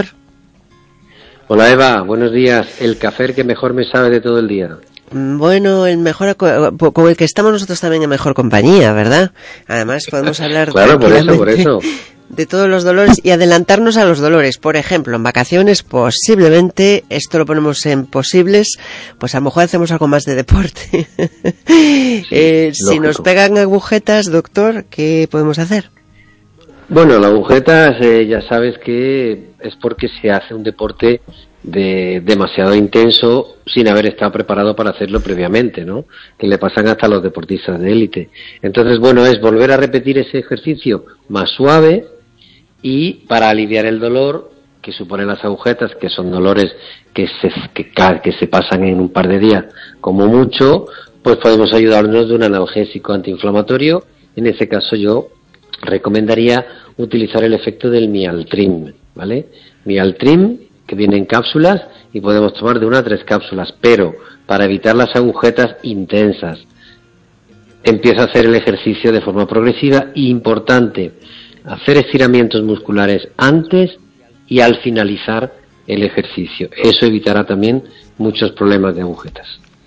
Hola, Eva, buenos días. El café que mejor me sabe de todo el día. Bueno, el mejor con el que estamos nosotros también en mejor compañía, ¿verdad? Además podemos hablar claro, por eso, por eso. de todos los dolores y adelantarnos a los dolores. Por ejemplo, en vacaciones posiblemente, esto lo ponemos en posibles, pues a lo mejor hacemos algo más de deporte. Sí, eh, si nos pegan agujetas, doctor, ¿qué podemos hacer? Bueno, las agujetas eh, ya sabes que es porque se hace un deporte de demasiado intenso sin haber estado preparado para hacerlo previamente, ¿no? Que le pasan hasta a los deportistas de élite. Entonces, bueno, es volver a repetir ese ejercicio más suave y para aliviar el dolor que suponen las agujetas, que son dolores que se, que, que se pasan en un par de días como mucho, pues podemos ayudarnos de un analgésico antiinflamatorio. En ese caso yo recomendaría utilizar el efecto del Mialtrim, ¿vale? Mialtrim, que viene en cápsulas y podemos tomar de una a tres cápsulas, pero para evitar las agujetas intensas. Empieza a hacer el ejercicio de forma progresiva y importante, hacer estiramientos musculares antes y al finalizar el ejercicio. Eso evitará también muchos problemas de agujetas.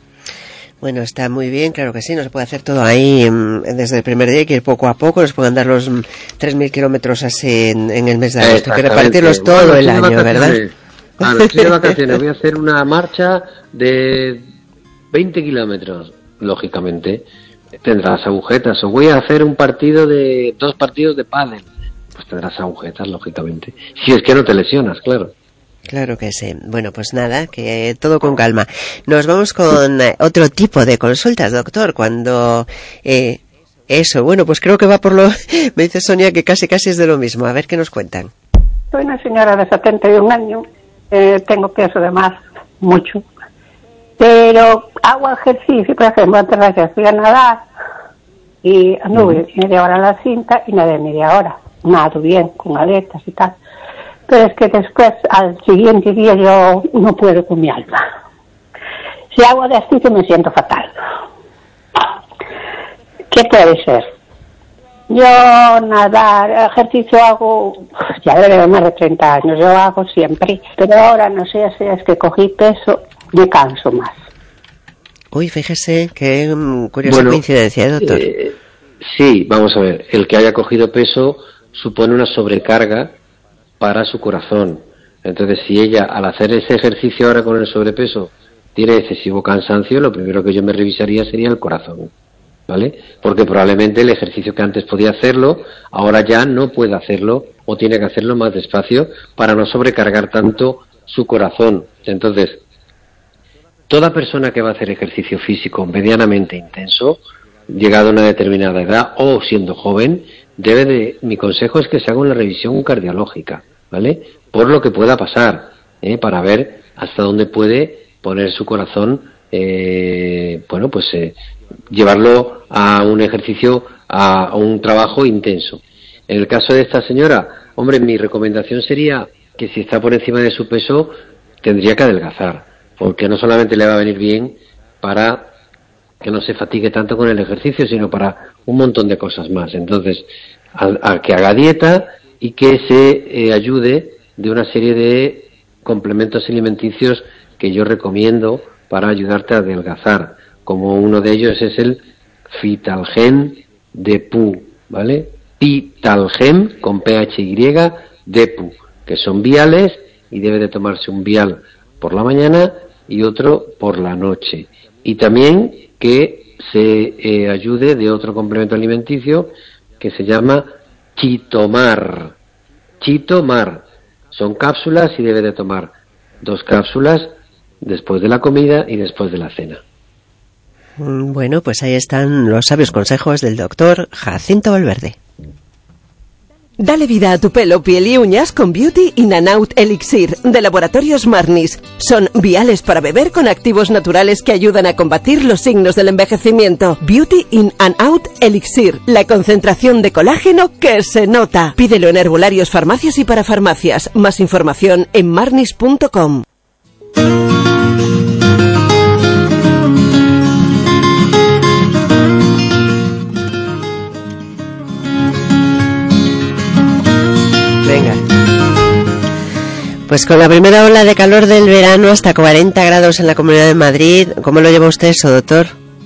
Bueno, está muy bien, claro que sí, no se puede hacer todo ahí desde el primer día, hay que ir poco a poco, nos pueden dar los tres mil kilómetros así en, en el mes de agosto, hay que repartirlos todo bueno, el año, ¿verdad? Ah, no estoy de vacaciones, voy a hacer una marcha de veinte kilómetros, lógicamente tendrás agujetas, o voy a hacer un partido de, dos partidos de pádel, pues tendrás agujetas, lógicamente, si es que no te lesionas, claro. Claro que sí. Bueno, pues nada, que todo con calma. Nos vamos con otro tipo de consultas, doctor, cuando... Eh, eso, bueno, pues creo que va por lo... Me dice Sonia que casi casi es de lo mismo. A ver qué nos cuentan. Soy una señora de setenta y un años, eh, tengo peso de más, mucho, pero hago ejercicio, por ejemplo, antes de ayer fui a nadar y anduve uh-huh. media hora en la cinta y nadé media hora. Nado bien, con aletas y tal. Pero es que después, al siguiente día, yo no puedo con mi alma. Si hago de así, que me siento fatal. ¿Qué puede ser? Yo nadar, ejercicio hago, ya debe más de treinta años, yo hago siempre. Pero ahora, no sé si es que cogí peso, me canso más. Uy, fíjese, qué um, curiosa bueno, coincidencia, ¿eh, doctor? Eh, sí, vamos a ver, el que haya cogido peso supone una sobrecarga para su corazón. Entonces, si ella, al hacer ese ejercicio ahora con el sobrepeso, tiene excesivo cansancio, lo primero que yo me revisaría sería el corazón, ¿vale? Porque probablemente el ejercicio que antes podía hacerlo, ahora ya no puede hacerlo, o tiene que hacerlo más despacio para no sobrecargar tanto su corazón. Entonces, toda persona que va a hacer ejercicio físico medianamente intenso, llegado a una determinada edad, o siendo joven, debe de, mi consejo es que se haga una revisión cardiológica, ¿vale? Por lo que pueda pasar, ¿eh? Para ver hasta dónde puede poner su corazón, eh, bueno, pues eh, llevarlo a un ejercicio a un trabajo intenso. En el caso de esta señora, hombre, mi recomendación sería que si está por encima de su peso, tendría que adelgazar, porque no solamente le va a venir bien para que no se fatigue tanto con el ejercicio, sino para un montón de cosas más. Entonces, a, a que haga dieta y que se eh, ayude de una serie de complementos alimenticios que yo recomiendo para ayudarte a adelgazar, como uno de ellos es el Vitalgen Depu, ¿vale? Vitalgen con P H Y Depu, que son viales y debe de tomarse un vial por la mañana y otro por la noche. Y también que se eh, ayude de otro complemento alimenticio que se llama Chitomar. Chitomar. Son cápsulas y debe de tomar dos cápsulas después de la comida y después de la cena. Bueno, pues ahí están los sabios consejos del doctor Jacinto Valverde. Dale vida a tu pelo, piel y uñas con Beauty in and Out Elixir de Laboratorios Marnis. Son viales para beber con activos naturales que ayudan a combatir los signos del envejecimiento. Beauty in and Out Elixir, la concentración de colágeno que se nota. Pídelo en herbolarios, farmacias y parafarmacias. Más información en marnis punto com. Venga. Pues con la primera ola de calor del verano, hasta cuarenta grados en la Comunidad de Madrid, ¿cómo lo lleva usted eso, doctor?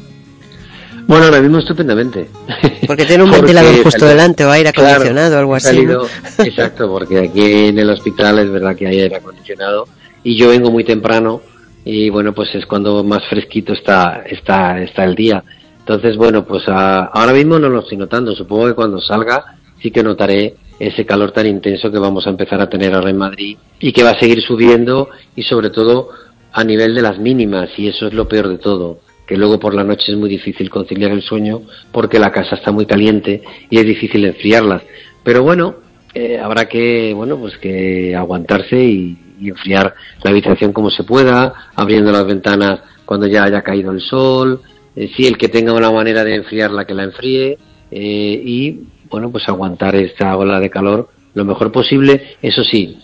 Bueno, ahora mismo estupendamente. Porque tiene un porque ventilador justo salido, delante o aire acondicionado, claro, algo así. Salido, ¿no? Exacto, porque aquí en el hospital es verdad que hay aire acondicionado y yo vengo muy temprano y bueno, pues es cuando más fresquito está está está el día. Entonces, bueno, pues a, ahora mismo no lo estoy notando. Supongo que cuando salga sí que notaré ese calor tan intenso que vamos a empezar a tener ahora en Madrid y que va a seguir subiendo y sobre todo a nivel de las mínimas, y eso es lo peor de todo, que luego por la noche es muy difícil conciliar el sueño porque la casa está muy caliente y es difícil enfriarlas. Pero bueno, eh, habrá que, bueno, pues que aguantarse y, y enfriar la habitación como se pueda, abriendo las ventanas cuando ya haya caído el sol, eh, sí, el que tenga una manera de enfriarla que la enfríe, eh, y bueno, pues aguantar esta ola de calor lo mejor posible. Eso sí,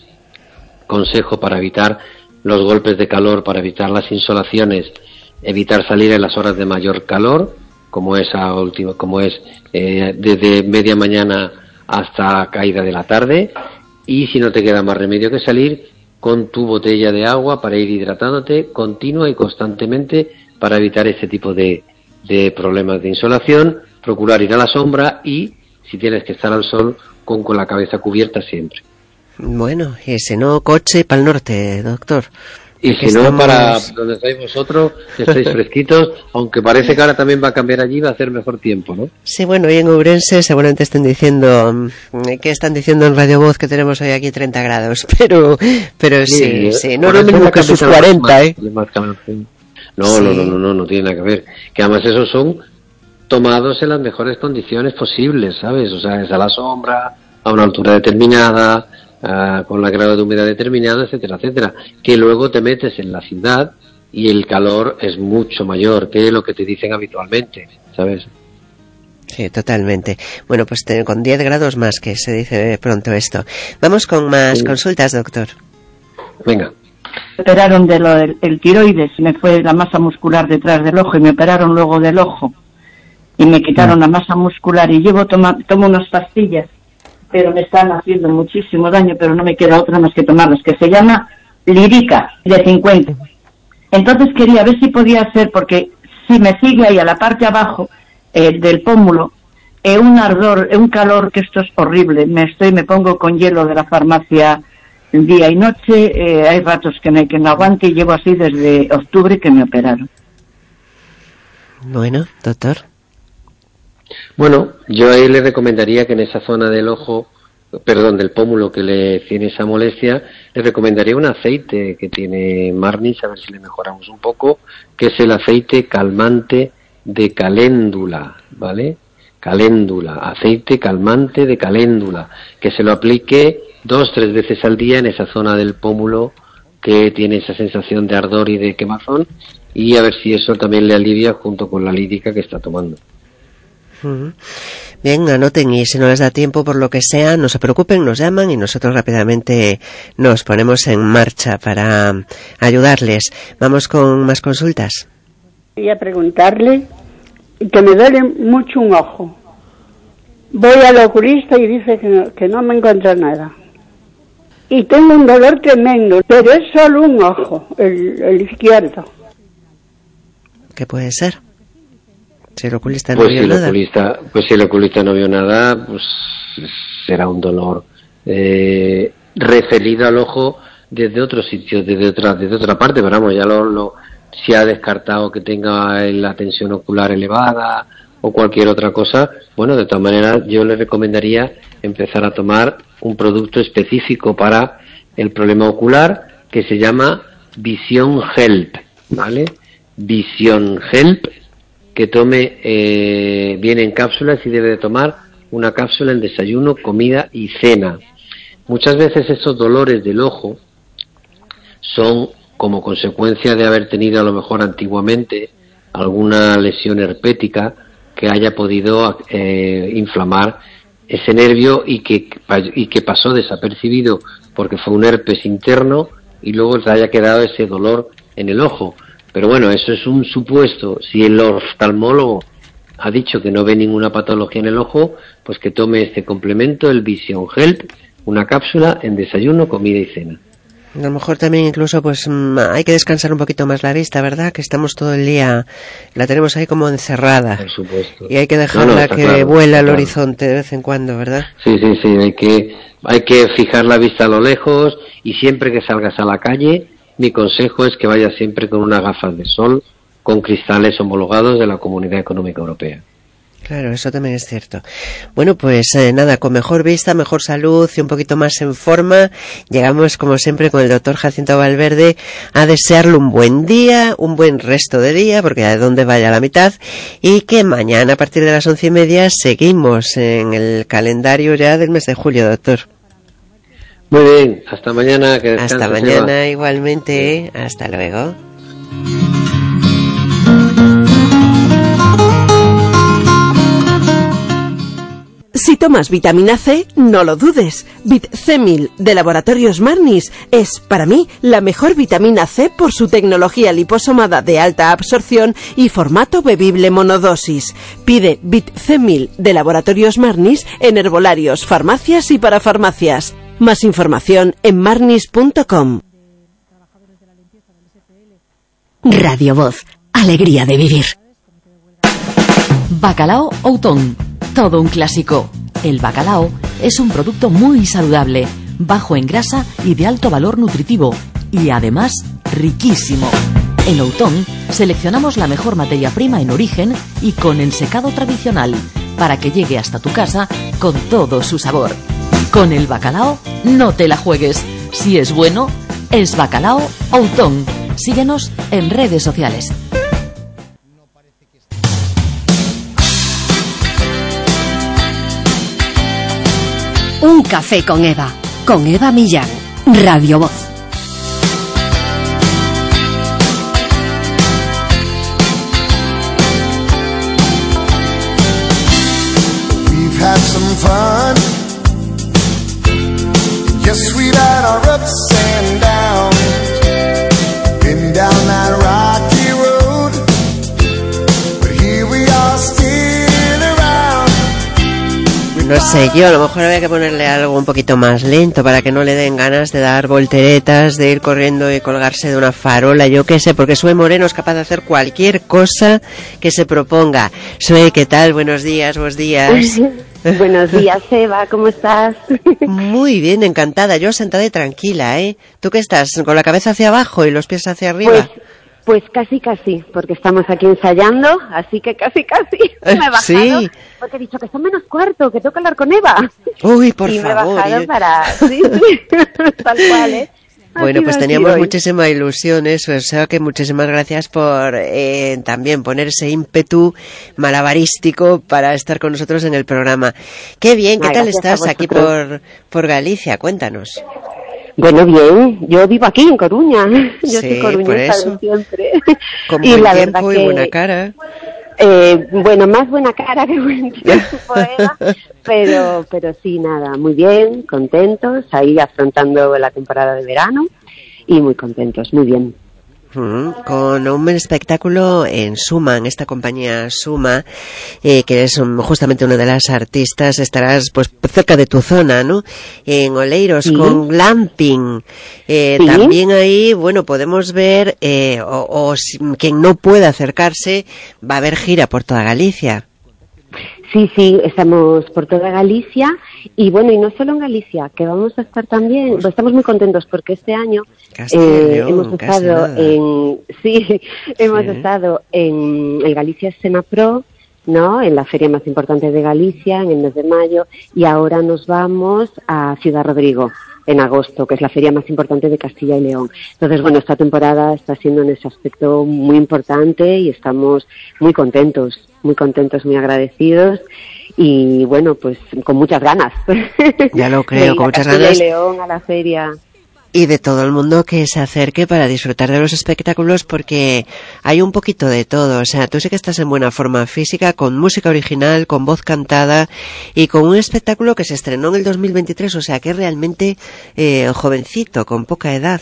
consejo para evitar los golpes de calor, para evitar las insolaciones, evitar salir en las horas de mayor calor, como es a última, como es eh, desde media mañana hasta caída de la tarde, y si no te queda más remedio que salir con tu botella de agua para ir hidratándote continua y constantemente para evitar este tipo de, de problemas de insolación, procurar ir a la sombra y si tienes que estar al sol, con, con la cabeza cubierta siempre. Bueno, y si no, coche para el norte, doctor. Y si no, estamos... para donde estáis vosotros, que estáis fresquitos, aunque parece que ahora también va a cambiar allí, va a hacer mejor tiempo, ¿no? Sí, bueno, y en Ourense seguramente estén diciendo, ¿qué están diciendo en Radio Voz? Que tenemos hoy aquí treinta grados, pero pero sí, sí, sí. No es lo mismo que sus cuarenta, ¿eh? No, sí. no, no, no, no, no tiene nada que ver. Que además esos son tomados en las mejores condiciones posibles, ¿sabes? O sea, es a la sombra, a una altura determinada, uh, con la grado de humedad determinada, etcétera, etcétera. Que luego te metes en la ciudad y el calor es mucho mayor que lo que te dicen habitualmente, ¿sabes? Sí, totalmente. Bueno, pues te, con diez grados más, que se dice pronto esto. Vamos con más sí. consultas, doctor. Venga. Me operaron de lo del el tiroides, me fue la masa muscular detrás del ojo y me operaron luego del ojo. Y me quitaron la masa muscular y llevo toma, tomo unas pastillas, pero me están haciendo muchísimo daño, pero no me queda otra más que tomarlas, que se llama Lirica, de cincuenta. Entonces quería ver si podía ser, porque si me sigue ahí a la parte abajo eh, del pómulo, eh, un ardor, eh, un calor, que esto es horrible, me estoy, me pongo con hielo de la farmacia día y noche, eh, hay ratos que me, que no aguante y llevo así desde octubre que me operaron. Bueno, doctor. Bueno, yo ahí le recomendaría que en esa zona del ojo, perdón, del pómulo que le tiene esa molestia, le recomendaría un aceite que tiene Marnis, a ver si le mejoramos un poco, que es el aceite calmante de caléndula, ¿vale? Caléndula, aceite calmante de caléndula, que se lo aplique dos, tres veces al día en esa zona del pómulo que tiene esa sensación de ardor y de quemazón, y a ver si eso también le alivia junto con la lírica que está tomando. Bien, anoten y si no les da tiempo por lo que sea, no se preocupen, nos llaman y nosotros rápidamente nos ponemos en marcha para ayudarles. Vamos con más consultas. Quería preguntarle que me duele mucho un ojo. Voy al oculista y dice que no, que no me encuentra nada. Y tengo un dolor tremendo, pero es solo un ojo, el, el izquierdo. ¿Qué puede ser? Si el oculista no pues vio si el nada. Oculista, pues si el oculista no vio nada, pues será un dolor eh, referido al ojo desde otro sitio, desde otra, desde otra parte, pero vamos, ya lo, lo se ha descartado que tenga la tensión ocular elevada o cualquier otra cosa. Bueno, de todas maneras, yo le recomendaría empezar a tomar un producto específico para el problema ocular que se llama Vision Help, ¿vale? Vision Help, que tome, eh, viene en cápsulas y debe de tomar una cápsula en desayuno, comida y cena. Muchas veces estos dolores del ojo son como consecuencia de haber tenido a lo mejor antiguamente alguna lesión herpética que haya podido eh, inflamar ese nervio y que, y que pasó desapercibido porque fue un herpes interno y luego te haya quedado ese dolor en el ojo. Pero bueno, eso es un supuesto. Si el oftalmólogo ha dicho que no ve ninguna patología en el ojo, pues que tome este complemento, el Vision Help, una cápsula en desayuno, comida y cena. A lo mejor también incluso pues hay que descansar un poquito más la vista, ¿verdad? Que estamos todo el día, la tenemos ahí como encerrada. Por supuesto. Y hay que dejarla no, no, que claro, vuela al claro. horizonte de vez en cuando, ¿verdad? Sí, sí, sí, hay que, hay que fijar la vista a lo lejos y siempre que salgas a la calle, mi consejo es que vayas siempre con unas gafas de sol con cristales homologados de la Comunidad Económica Europea. Claro, eso también es cierto. Bueno, pues eh, nada, con mejor vista, mejor salud y un poquito más en forma, llegamos como siempre con el doctor Jacinto Valverde a desearle un buen día, un buen resto de día, porque a donde vaya la mitad, y que mañana a partir de las once y media seguimos en el calendario ya del mes de julio, doctor. Muy bien, hasta mañana. Que hasta mañana, igualmente, sí. Hasta luego. Si tomas vitamina C, no lo dudes. Vit C mil de Laboratorios Marnis es, para mí, la mejor vitamina C por su tecnología liposomada de alta absorción y formato bebible monodosis. Pide Vit C mil de Laboratorios Marnis en herbolarios, farmacias y parafarmacias. Más información en marnis punto com. Radio Voz, alegría de vivir. Bacalao Outón, todo un clásico. El bacalao es un producto muy saludable, bajo en grasa y de alto valor nutritivo, y además riquísimo. En Outón seleccionamos la mejor materia prima en origen y con ensecado tradicional, para que llegue hasta tu casa con todo su sabor. Con el bacalao no te la juegues. Si es bueno, es Bacalao Outón. Síguenos en redes sociales. Un café con Eva, con Eva Millán, Radio Voz. We've had some fun. Yes, we've had our ups and downs. Been down that rocky road, but here we are still around. No sé, yo a lo mejor había que ponerle algo un poquito más lento para que no le den ganas de dar volteretas, de ir corriendo y colgarse de una farola, yo qué sé, porque Sue Moreno es capaz de hacer cualquier cosa que se proponga. Sue, ¿qué tal? Buenos días, buenos días. Buenos días, Eva, ¿cómo estás? Muy bien, encantada, yo sentada y tranquila, ¿eh? ¿Tú qué estás? ¿Con la cabeza hacia abajo y los pies hacia arriba? Pues, pues casi, casi, porque estamos aquí ensayando, así que casi, casi me he bajado, sí. Porque he dicho que son menos cuarto, que tengo que hablar con Eva. Uy, por y favor. Y me he bajado yo... para... Sí, sí, tal cual, ¿eh? Bueno, pues teníamos muchísima ilusión, eso, o sea que muchísimas gracias por eh, también poner ese ímpetu malabarístico para estar con nosotros en el programa. Qué bien, ¿qué Ay, tal estás aquí por, por Galicia? Cuéntanos. Bueno, bien, yo vivo aquí en Coruña, yo sí, soy coruñesa de siempre. Con y buen la tiempo verdad y que... buena cara. Eh, bueno, más buena cara que buen tiempo, Eva, pero, pero sí, nada, muy bien, contentos, ahí afrontando la temporada de verano y muy contentos, muy bien. Mm, con un espectáculo en Suma, en esta compañía Suma, eh, que es um, justamente una de las artistas, estarás pues cerca de tu zona, ¿no? En Oleiros, sí. Con glamping. Eh, ¿Sí? También ahí, bueno, podemos ver, eh, o, o si, quien no pueda acercarse, va a haber gira por toda Galicia. Sí, sí, estamos por toda Galicia y bueno, y no solo en Galicia, que vamos a estar también, pues estamos muy contentos porque este año eh, León, hemos estado en, sí, hemos sí. estado en el Galicia Escena Pro, ¿no? En la feria más importante de Galicia, en el mes de mayo, y ahora nos vamos a Ciudad Rodrigo en agosto, que es la feria más importante de Castilla y León. Entonces, bueno, esta temporada está siendo en ese aspecto muy importante y estamos muy contentos, muy contentos, muy agradecidos y, bueno, pues con muchas ganas. Ya lo creo, con muchas Castilla ganas. Y León a la feria. Y de todo el mundo que se acerque para disfrutar de los espectáculos, porque hay un poquito de todo. O sea, tú sí que estás en buena forma física, con música original, con voz cantada y con un espectáculo que se estrenó en el dos mil veintitrés, o sea, que es realmente eh, jovencito, con poca edad.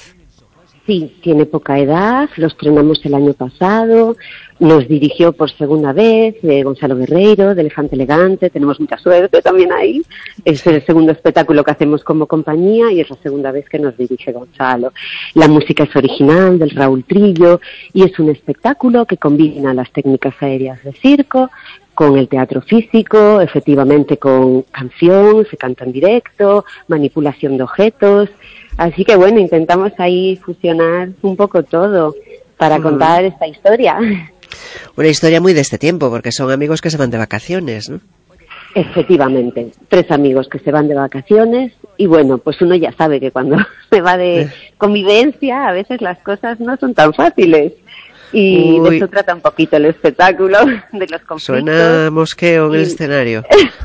Sí, tiene poca edad, lo estrenamos el año pasado, nos dirigió por segunda vez eh, Gonzalo Guerreiro, de Elefante Elegante, tenemos mucha suerte también ahí. Es el segundo espectáculo que hacemos como compañía y es la segunda vez que nos dirige Gonzalo. La música es original, del Raúl Trillo, y es un espectáculo que combina las técnicas aéreas de circo con el teatro físico, efectivamente con canción, se canta en directo, manipulación de objetos. Así que bueno, intentamos ahí fusionar un poco todo para mm. contar esta historia. Una historia muy de este tiempo, porque son amigos que se van de vacaciones, ¿no? Efectivamente, tres amigos que se van de vacaciones y bueno, pues uno ya sabe que cuando se va de convivencia a veces las cosas no son tan fáciles. Y Uy. de eso trata un poquito el espectáculo, de los conflictos. Suena mosqueo en y... el escenario.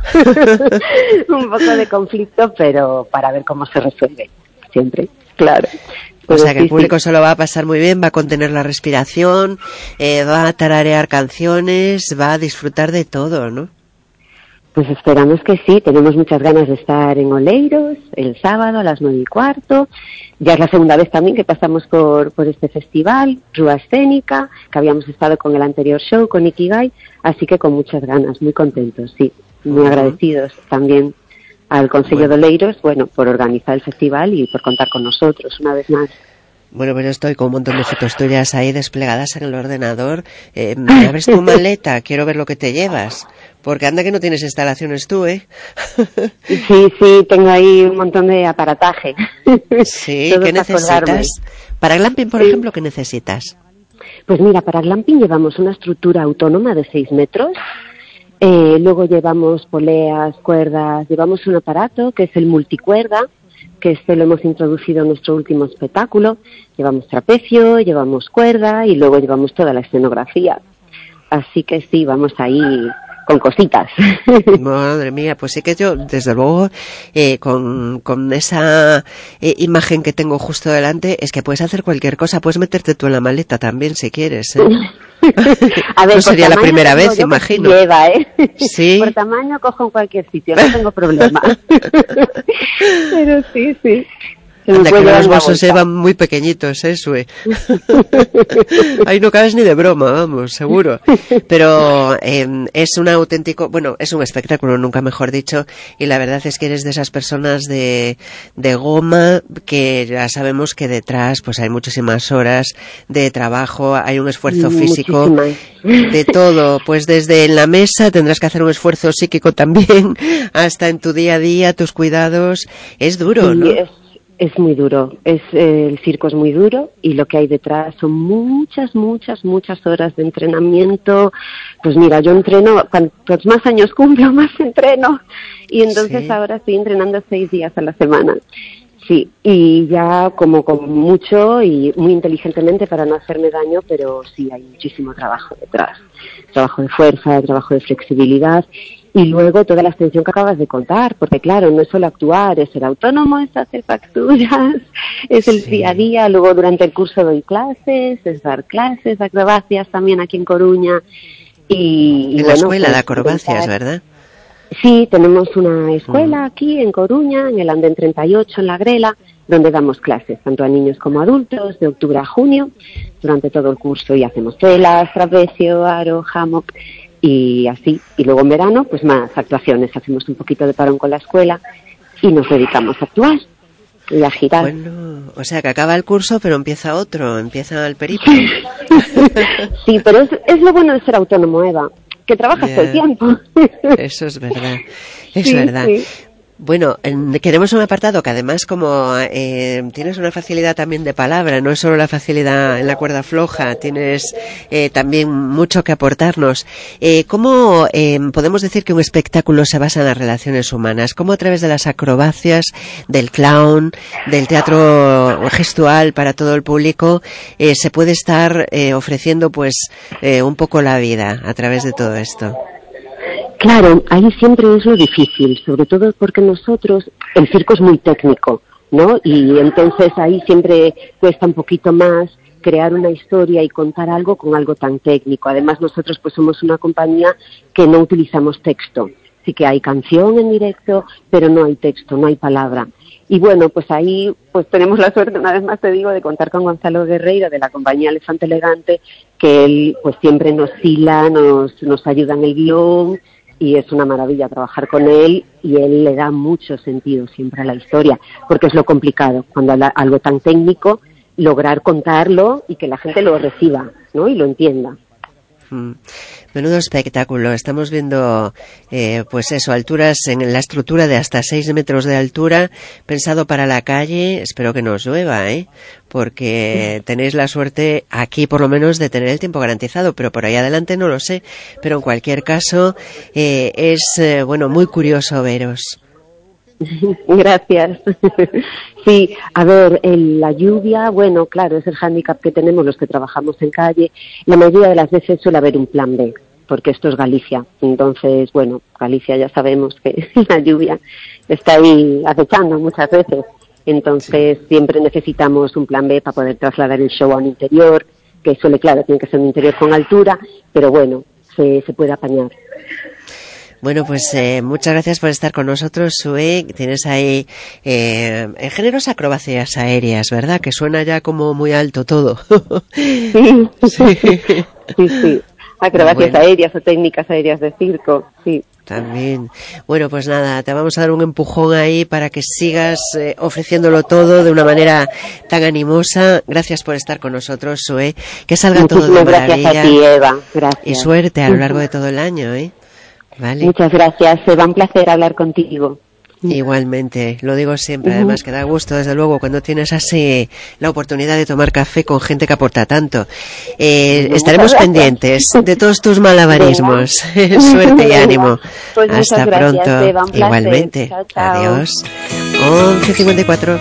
Un poco de conflicto, pero para ver cómo se resuelve, siempre, claro. O sea que el público se lo va a pasar muy bien, va a contener la respiración, eh, va a tararear canciones, va a disfrutar de todo, ¿no? Pues esperamos que sí, tenemos muchas ganas de estar en Oleiros el sábado a las nueve y cuarto. Ya es la segunda vez también que pasamos por, por este festival, Rúa Escénica, que habíamos estado con el anterior show, con Ikigai, así que con muchas ganas, muy contentos, sí, muy uh-huh. agradecidos también al Concello bueno. de Oleiros, bueno, por organizar el festival y por contar con nosotros una vez más. Bueno, pues yo estoy con un montón de fotos tuyas ahí desplegadas en el ordenador. Eh, ¿me abres tu maleta? Quiero ver lo que te llevas. Porque anda que no tienes instalaciones tú, ¿eh? Sí, sí, tengo ahí un montón de aparataje. Sí, ¿qué necesitas? Para glamping, por sí. ejemplo, ¿qué necesitas? Pues mira, para glamping llevamos una estructura autónoma de seis metros. Eh, luego llevamos poleas, cuerdas, llevamos un aparato que es el multicuerda, que este lo hemos introducido en nuestro último espectáculo. Llevamos trapecio, llevamos cuerda y luego llevamos toda la escenografía. Así que sí, vamos ahí con cositas. Madre mía, pues sí que yo, desde luego, eh, con, con esa eh, imagen que tengo justo delante, es que puedes hacer cualquier cosa, puedes meterte tú en la maleta también si quieres, ¿eh? A ver, no sería la primera vez, no, imagino. Lleva, ¿eh? Sí. Por tamaño cojo en cualquier sitio, no tengo problema. Pero sí, sí. Anda, que los bolsos se van muy pequeñitos, ¿eh, Sue? Ahí no cabes ni de broma, vamos, seguro. Pero eh, es un auténtico, bueno, es un espectáculo, nunca mejor dicho, y la verdad es que eres de esas personas de, de goma que ya sabemos que detrás pues hay muchísimas horas de trabajo, hay un esfuerzo físico, muchísimas. De todo, pues desde en la mesa tendrás que hacer un esfuerzo psíquico también, hasta en tu día a día, tus cuidados, es duro, sí, ¿no? Es... Es muy duro, es eh, el circo es muy duro y lo que hay detrás son muchas, muchas, muchas horas de entrenamiento. Pues mira, yo entreno, cuantos más años cumplo, más entreno y entonces sí. Ahora estoy entrenando seis días a la semana. Sí, y ya como con mucho y muy inteligentemente para no hacerme daño, pero sí hay muchísimo trabajo detrás. Trabajo de fuerza, trabajo de flexibilidad. Y luego toda la extensión que acabas de contar, porque claro, no es solo actuar, es ser autónomo, es hacer facturas, es el sí. día a día, luego durante el curso doy clases, es dar clases de acrobacias también aquí en Coruña, Y, y en bueno, la escuela pues, de acrobacias, intentar... ¿verdad? Sí, tenemos una escuela mm. aquí en Coruña, en el Andén treinta y ocho, en La Grela, donde damos clases, tanto a niños como a adultos, de octubre a junio, durante todo el curso, y hacemos telas, trapecio, aro, hammock, y así. Y luego en verano, pues más actuaciones, hacemos un poquito de parón con la escuela, y nos dedicamos a actuar y a girar. Bueno, o sea que acaba el curso, pero empieza otro, empieza el periplo. Sí, pero es, es lo bueno de ser autónomo, Eva, que trabajas yeah. todo el tiempo. Eso es verdad, es sí, verdad. Sí. Bueno, en, queremos un apartado que además como eh, tienes una facilidad también de palabra, no es solo la facilidad en la cuerda floja, tienes eh, también mucho que aportarnos. Eh, ¿Cómo eh, podemos decir que un espectáculo se basa en las relaciones humanas? ¿Cómo a través de las acrobacias, del clown, del teatro gestual para todo el público eh, se puede estar eh, ofreciendo pues eh, un poco la vida a través de todo esto? Claro, ahí siempre es lo difícil, sobre todo porque nosotros, el circo es muy técnico, ¿no? Y entonces ahí siempre cuesta un poquito más crear una historia y contar algo con algo tan técnico. Además nosotros pues somos una compañía que no utilizamos texto. Sí que hay canción en directo, pero no hay texto, no hay palabra. Y bueno, pues ahí pues tenemos la suerte, una vez más te digo, de contar con Gonzalo Guerreiro de la compañía Elefante Elegante, que él pues siempre nos hila, nos, nos ayuda en el guión, y es una maravilla trabajar con él, y él le da mucho sentido siempre a la historia, porque es lo complicado, cuando habla algo tan técnico, lograr contarlo y que la gente lo reciba, ¿no? Y lo entienda. Mm. Menudo espectáculo. Estamos viendo, eh, pues eso, alturas en la estructura de hasta seis metros de altura, pensado para la calle. Espero que no os llueva, ¿eh? Porque tenéis la suerte aquí, por lo menos, de tener el tiempo garantizado, pero por ahí adelante no lo sé. Pero en cualquier caso, eh, es, eh, bueno, muy curioso veros. Gracias. Sí, a ver, el, la lluvia, bueno, claro, es el hándicap que tenemos los que trabajamos en calle. La mayoría de las veces suele haber un plan B, porque esto es Galicia. Entonces, bueno, Galicia ya sabemos que la lluvia está ahí acechando muchas veces. Entonces, sí. Siempre necesitamos un plan B para poder trasladar el show a un interior, que suele, claro, tiene que ser un interior con altura, pero bueno, se, se puede apañar. Bueno, pues eh, muchas gracias por estar con nosotros, Sue. Tienes ahí eh, generosas acrobacias aéreas, ¿verdad? Que suena ya como muy alto todo. Sí, sí, sí, sí. Acrobacias bueno. aéreas o técnicas aéreas de circo, sí. También. Bueno, pues nada, te vamos a dar un empujón ahí para que sigas eh, ofreciéndolo todo de una manera tan animosa. Gracias por estar con nosotros, Sue. Que salga Muchísimas todo de maravilla. Gracias a ti, Eva. Gracias. Y suerte a lo largo de todo el año, ¿eh? Vale. Muchas gracias, Eva, un placer hablar contigo. Igualmente, lo digo siempre, además que da gusto, desde luego, cuando tienes así la oportunidad de tomar café con gente que aporta tanto. Eh, estaremos pendientes de todos tus malabarismos. Suerte y ánimo. Pues hasta gracias, pronto. Eva, Igualmente. Chao, chao. Adiós. once cincuenta y cuatro.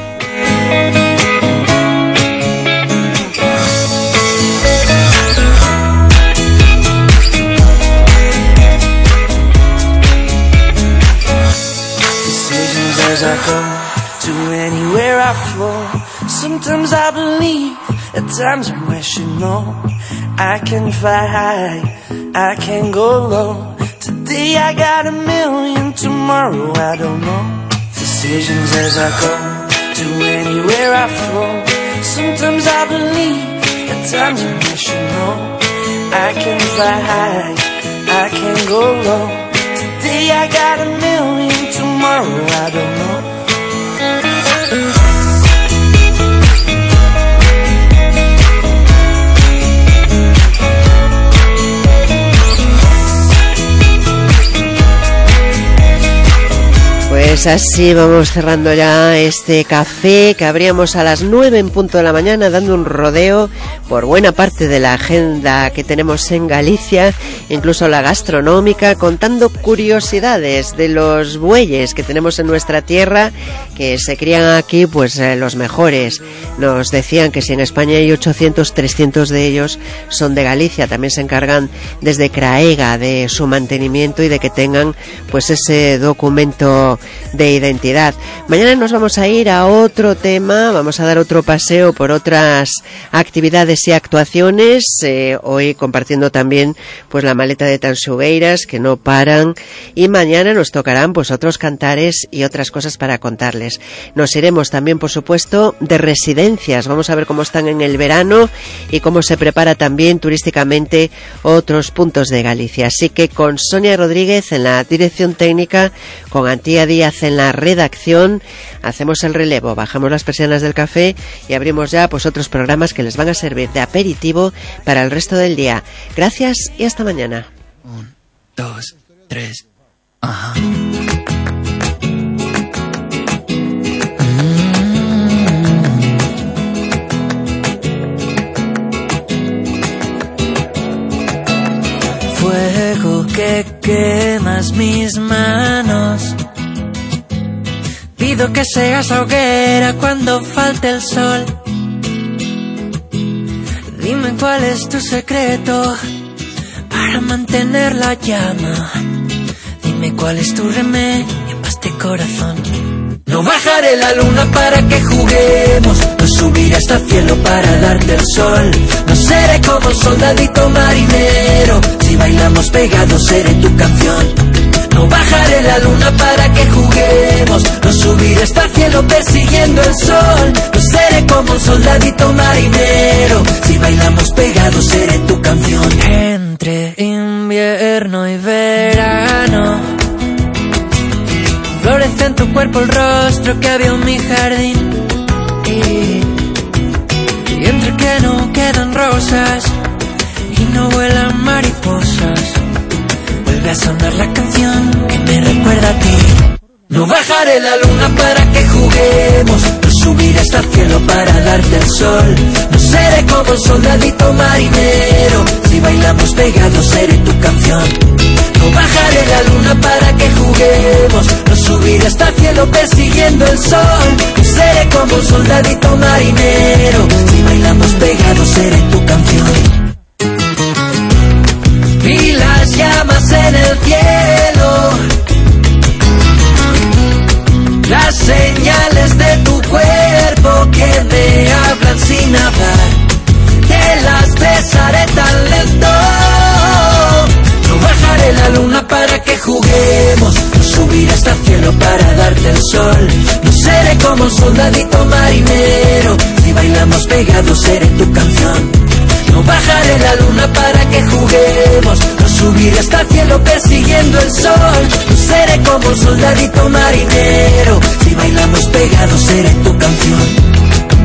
As I go to anywhere I flow, sometimes I believe, at times I'm wishing no. I can fly high, I can go low. Today I got a million, tomorrow I don't know. Decisions as I go to anywhere I flow. Sometimes I believe, at times I'm wishing no. I can fly high, I can go low. Today I got a million, tomorrow I don't know. Pues así vamos cerrando ya este café que abríamos a las nueve en punto de la mañana, dando un rodeo por buena parte de la agenda que tenemos en Galicia, incluso la gastronómica, contando curiosidades de los bueyes que tenemos en nuestra tierra, que se crían aquí pues eh, los mejores. Nos decían que si en España hay ochocientos, trescientos de ellos son de Galicia. También se encargan desde Craega de su mantenimiento y de que tengan pues ese documento de identidad. Mañana nos vamos a ir a otro tema, vamos a dar otro paseo por otras actividades y actuaciones, eh, hoy compartiendo también pues la maleta de Tanxugueiras, que no paran, y mañana nos tocarán pues otros cantares y otras cosas para contarles. Nos iremos también, por supuesto, de residencias, vamos a ver cómo están en el verano y cómo se prepara también turísticamente otros puntos de Galicia. Así que con Sonia Rodríguez en la dirección técnica, con Antía Díaz en la redacción, hacemos el relevo, bajamos las persianas del café y abrimos ya pues otros programas que les van a servir de aperitivo para el resto del día. Gracias y hasta mañana. Un, dos, tres, ajá. Fuego que quemas mis manos, pido que seas hoguera cuando falte el sol. Dime cuál es tu secreto para mantener la llama. Dime cuál es tu remedio para este corazón. No bajaré la luna para que juguemos, no subiré hasta el cielo para darte el sol. No seré como un soldadito marinero, si bailamos pegados seré tu canción. No bajaré la luna para que juguemos, no subiré hasta el cielo persiguiendo el sol. No seré como un soldadito marinero, si bailamos pegados seré tu canción. Entre invierno y verano, florece en tu cuerpo el rostro que había en mi jardín. Y, y entre que no quedan rosas y no vuelan mariposas, vuelve a sonar la canción que me recuerda a ti. No bajaré la luna para que juguemos, no subiré hasta el cielo para darte el sol. No seré como un soldadito marinero, si bailamos pegados seré tu canción. No bajaré la luna para que juguemos, no subiré hasta el cielo persiguiendo el sol. No seré como un soldadito marinero, si bailamos pegados seré tu canción. Vi las llamas en el cielo, las señales de tu cuerpo que me hablan sin hablar, te las besaré tan lento. No bajaré la luna para que juguemos, no subiré hasta el cielo para darte el sol. No seré como un soldadito marinero, si bailamos pegados seré tu canción. No bajaré la luna para que juguemos, no subiré hasta el cielo persiguiendo el sol. No seré como un soldadito marinero, si bailamos pegados seré tu canción.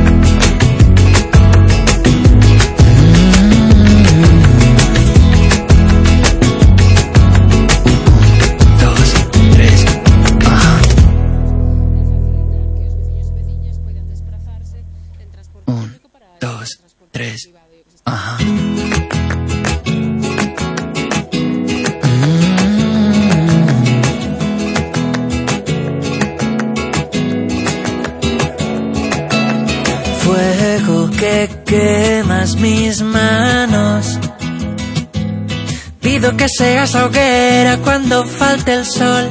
Tres, ajá. Fuego que quemas mis manos, pido que seas hoguera cuando falte el sol.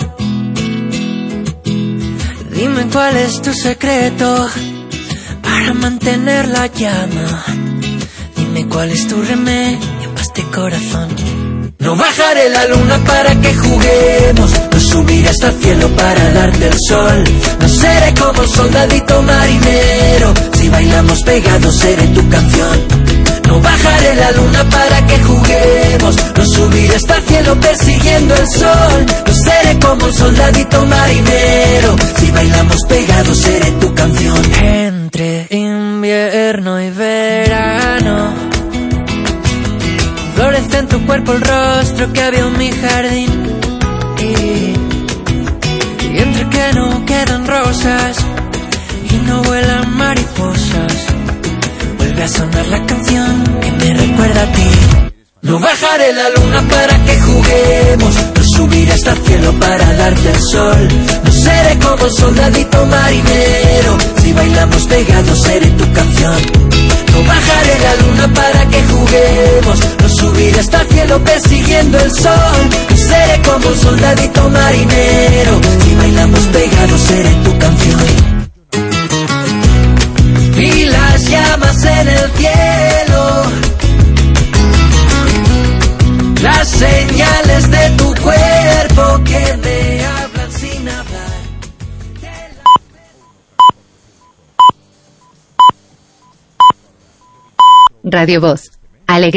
Dime cuál es tu secreto para mantener la llama. Dime cuál es tu remedio para este corazón. No bajaré la luna para que juguemos, no subiré hasta el cielo para darte el sol. No seré como un soldadito marinero, si bailamos pegados seré tu canción. No bajaré la luna para que juguemos, no subiré hasta el cielo persiguiendo el sol. No seré como un soldadito marinero, si bailamos pegados seré tu canción. Entre invierno y verano, florece en tu cuerpo el rostro que había en mi jardín. Y, y entre que no quedan rosas y no vuelan mariposas, vuelve a sonar la canción que me recuerda a ti. No bajaré la luna para que juguemos, no subiré hasta el cielo para darte el sol. No seré como un soldadito marinero, si bailamos pegados seré tu canción. No bajaré la luna para que juguemos, no subiré hasta el cielo persiguiendo el sol. No seré como un soldadito marinero. Si bailamos pegados seré tu canción. Y las llamas en el cielo, las señales de tu cuerpo que me hablan sin hablar. Radio Voz. Alegría.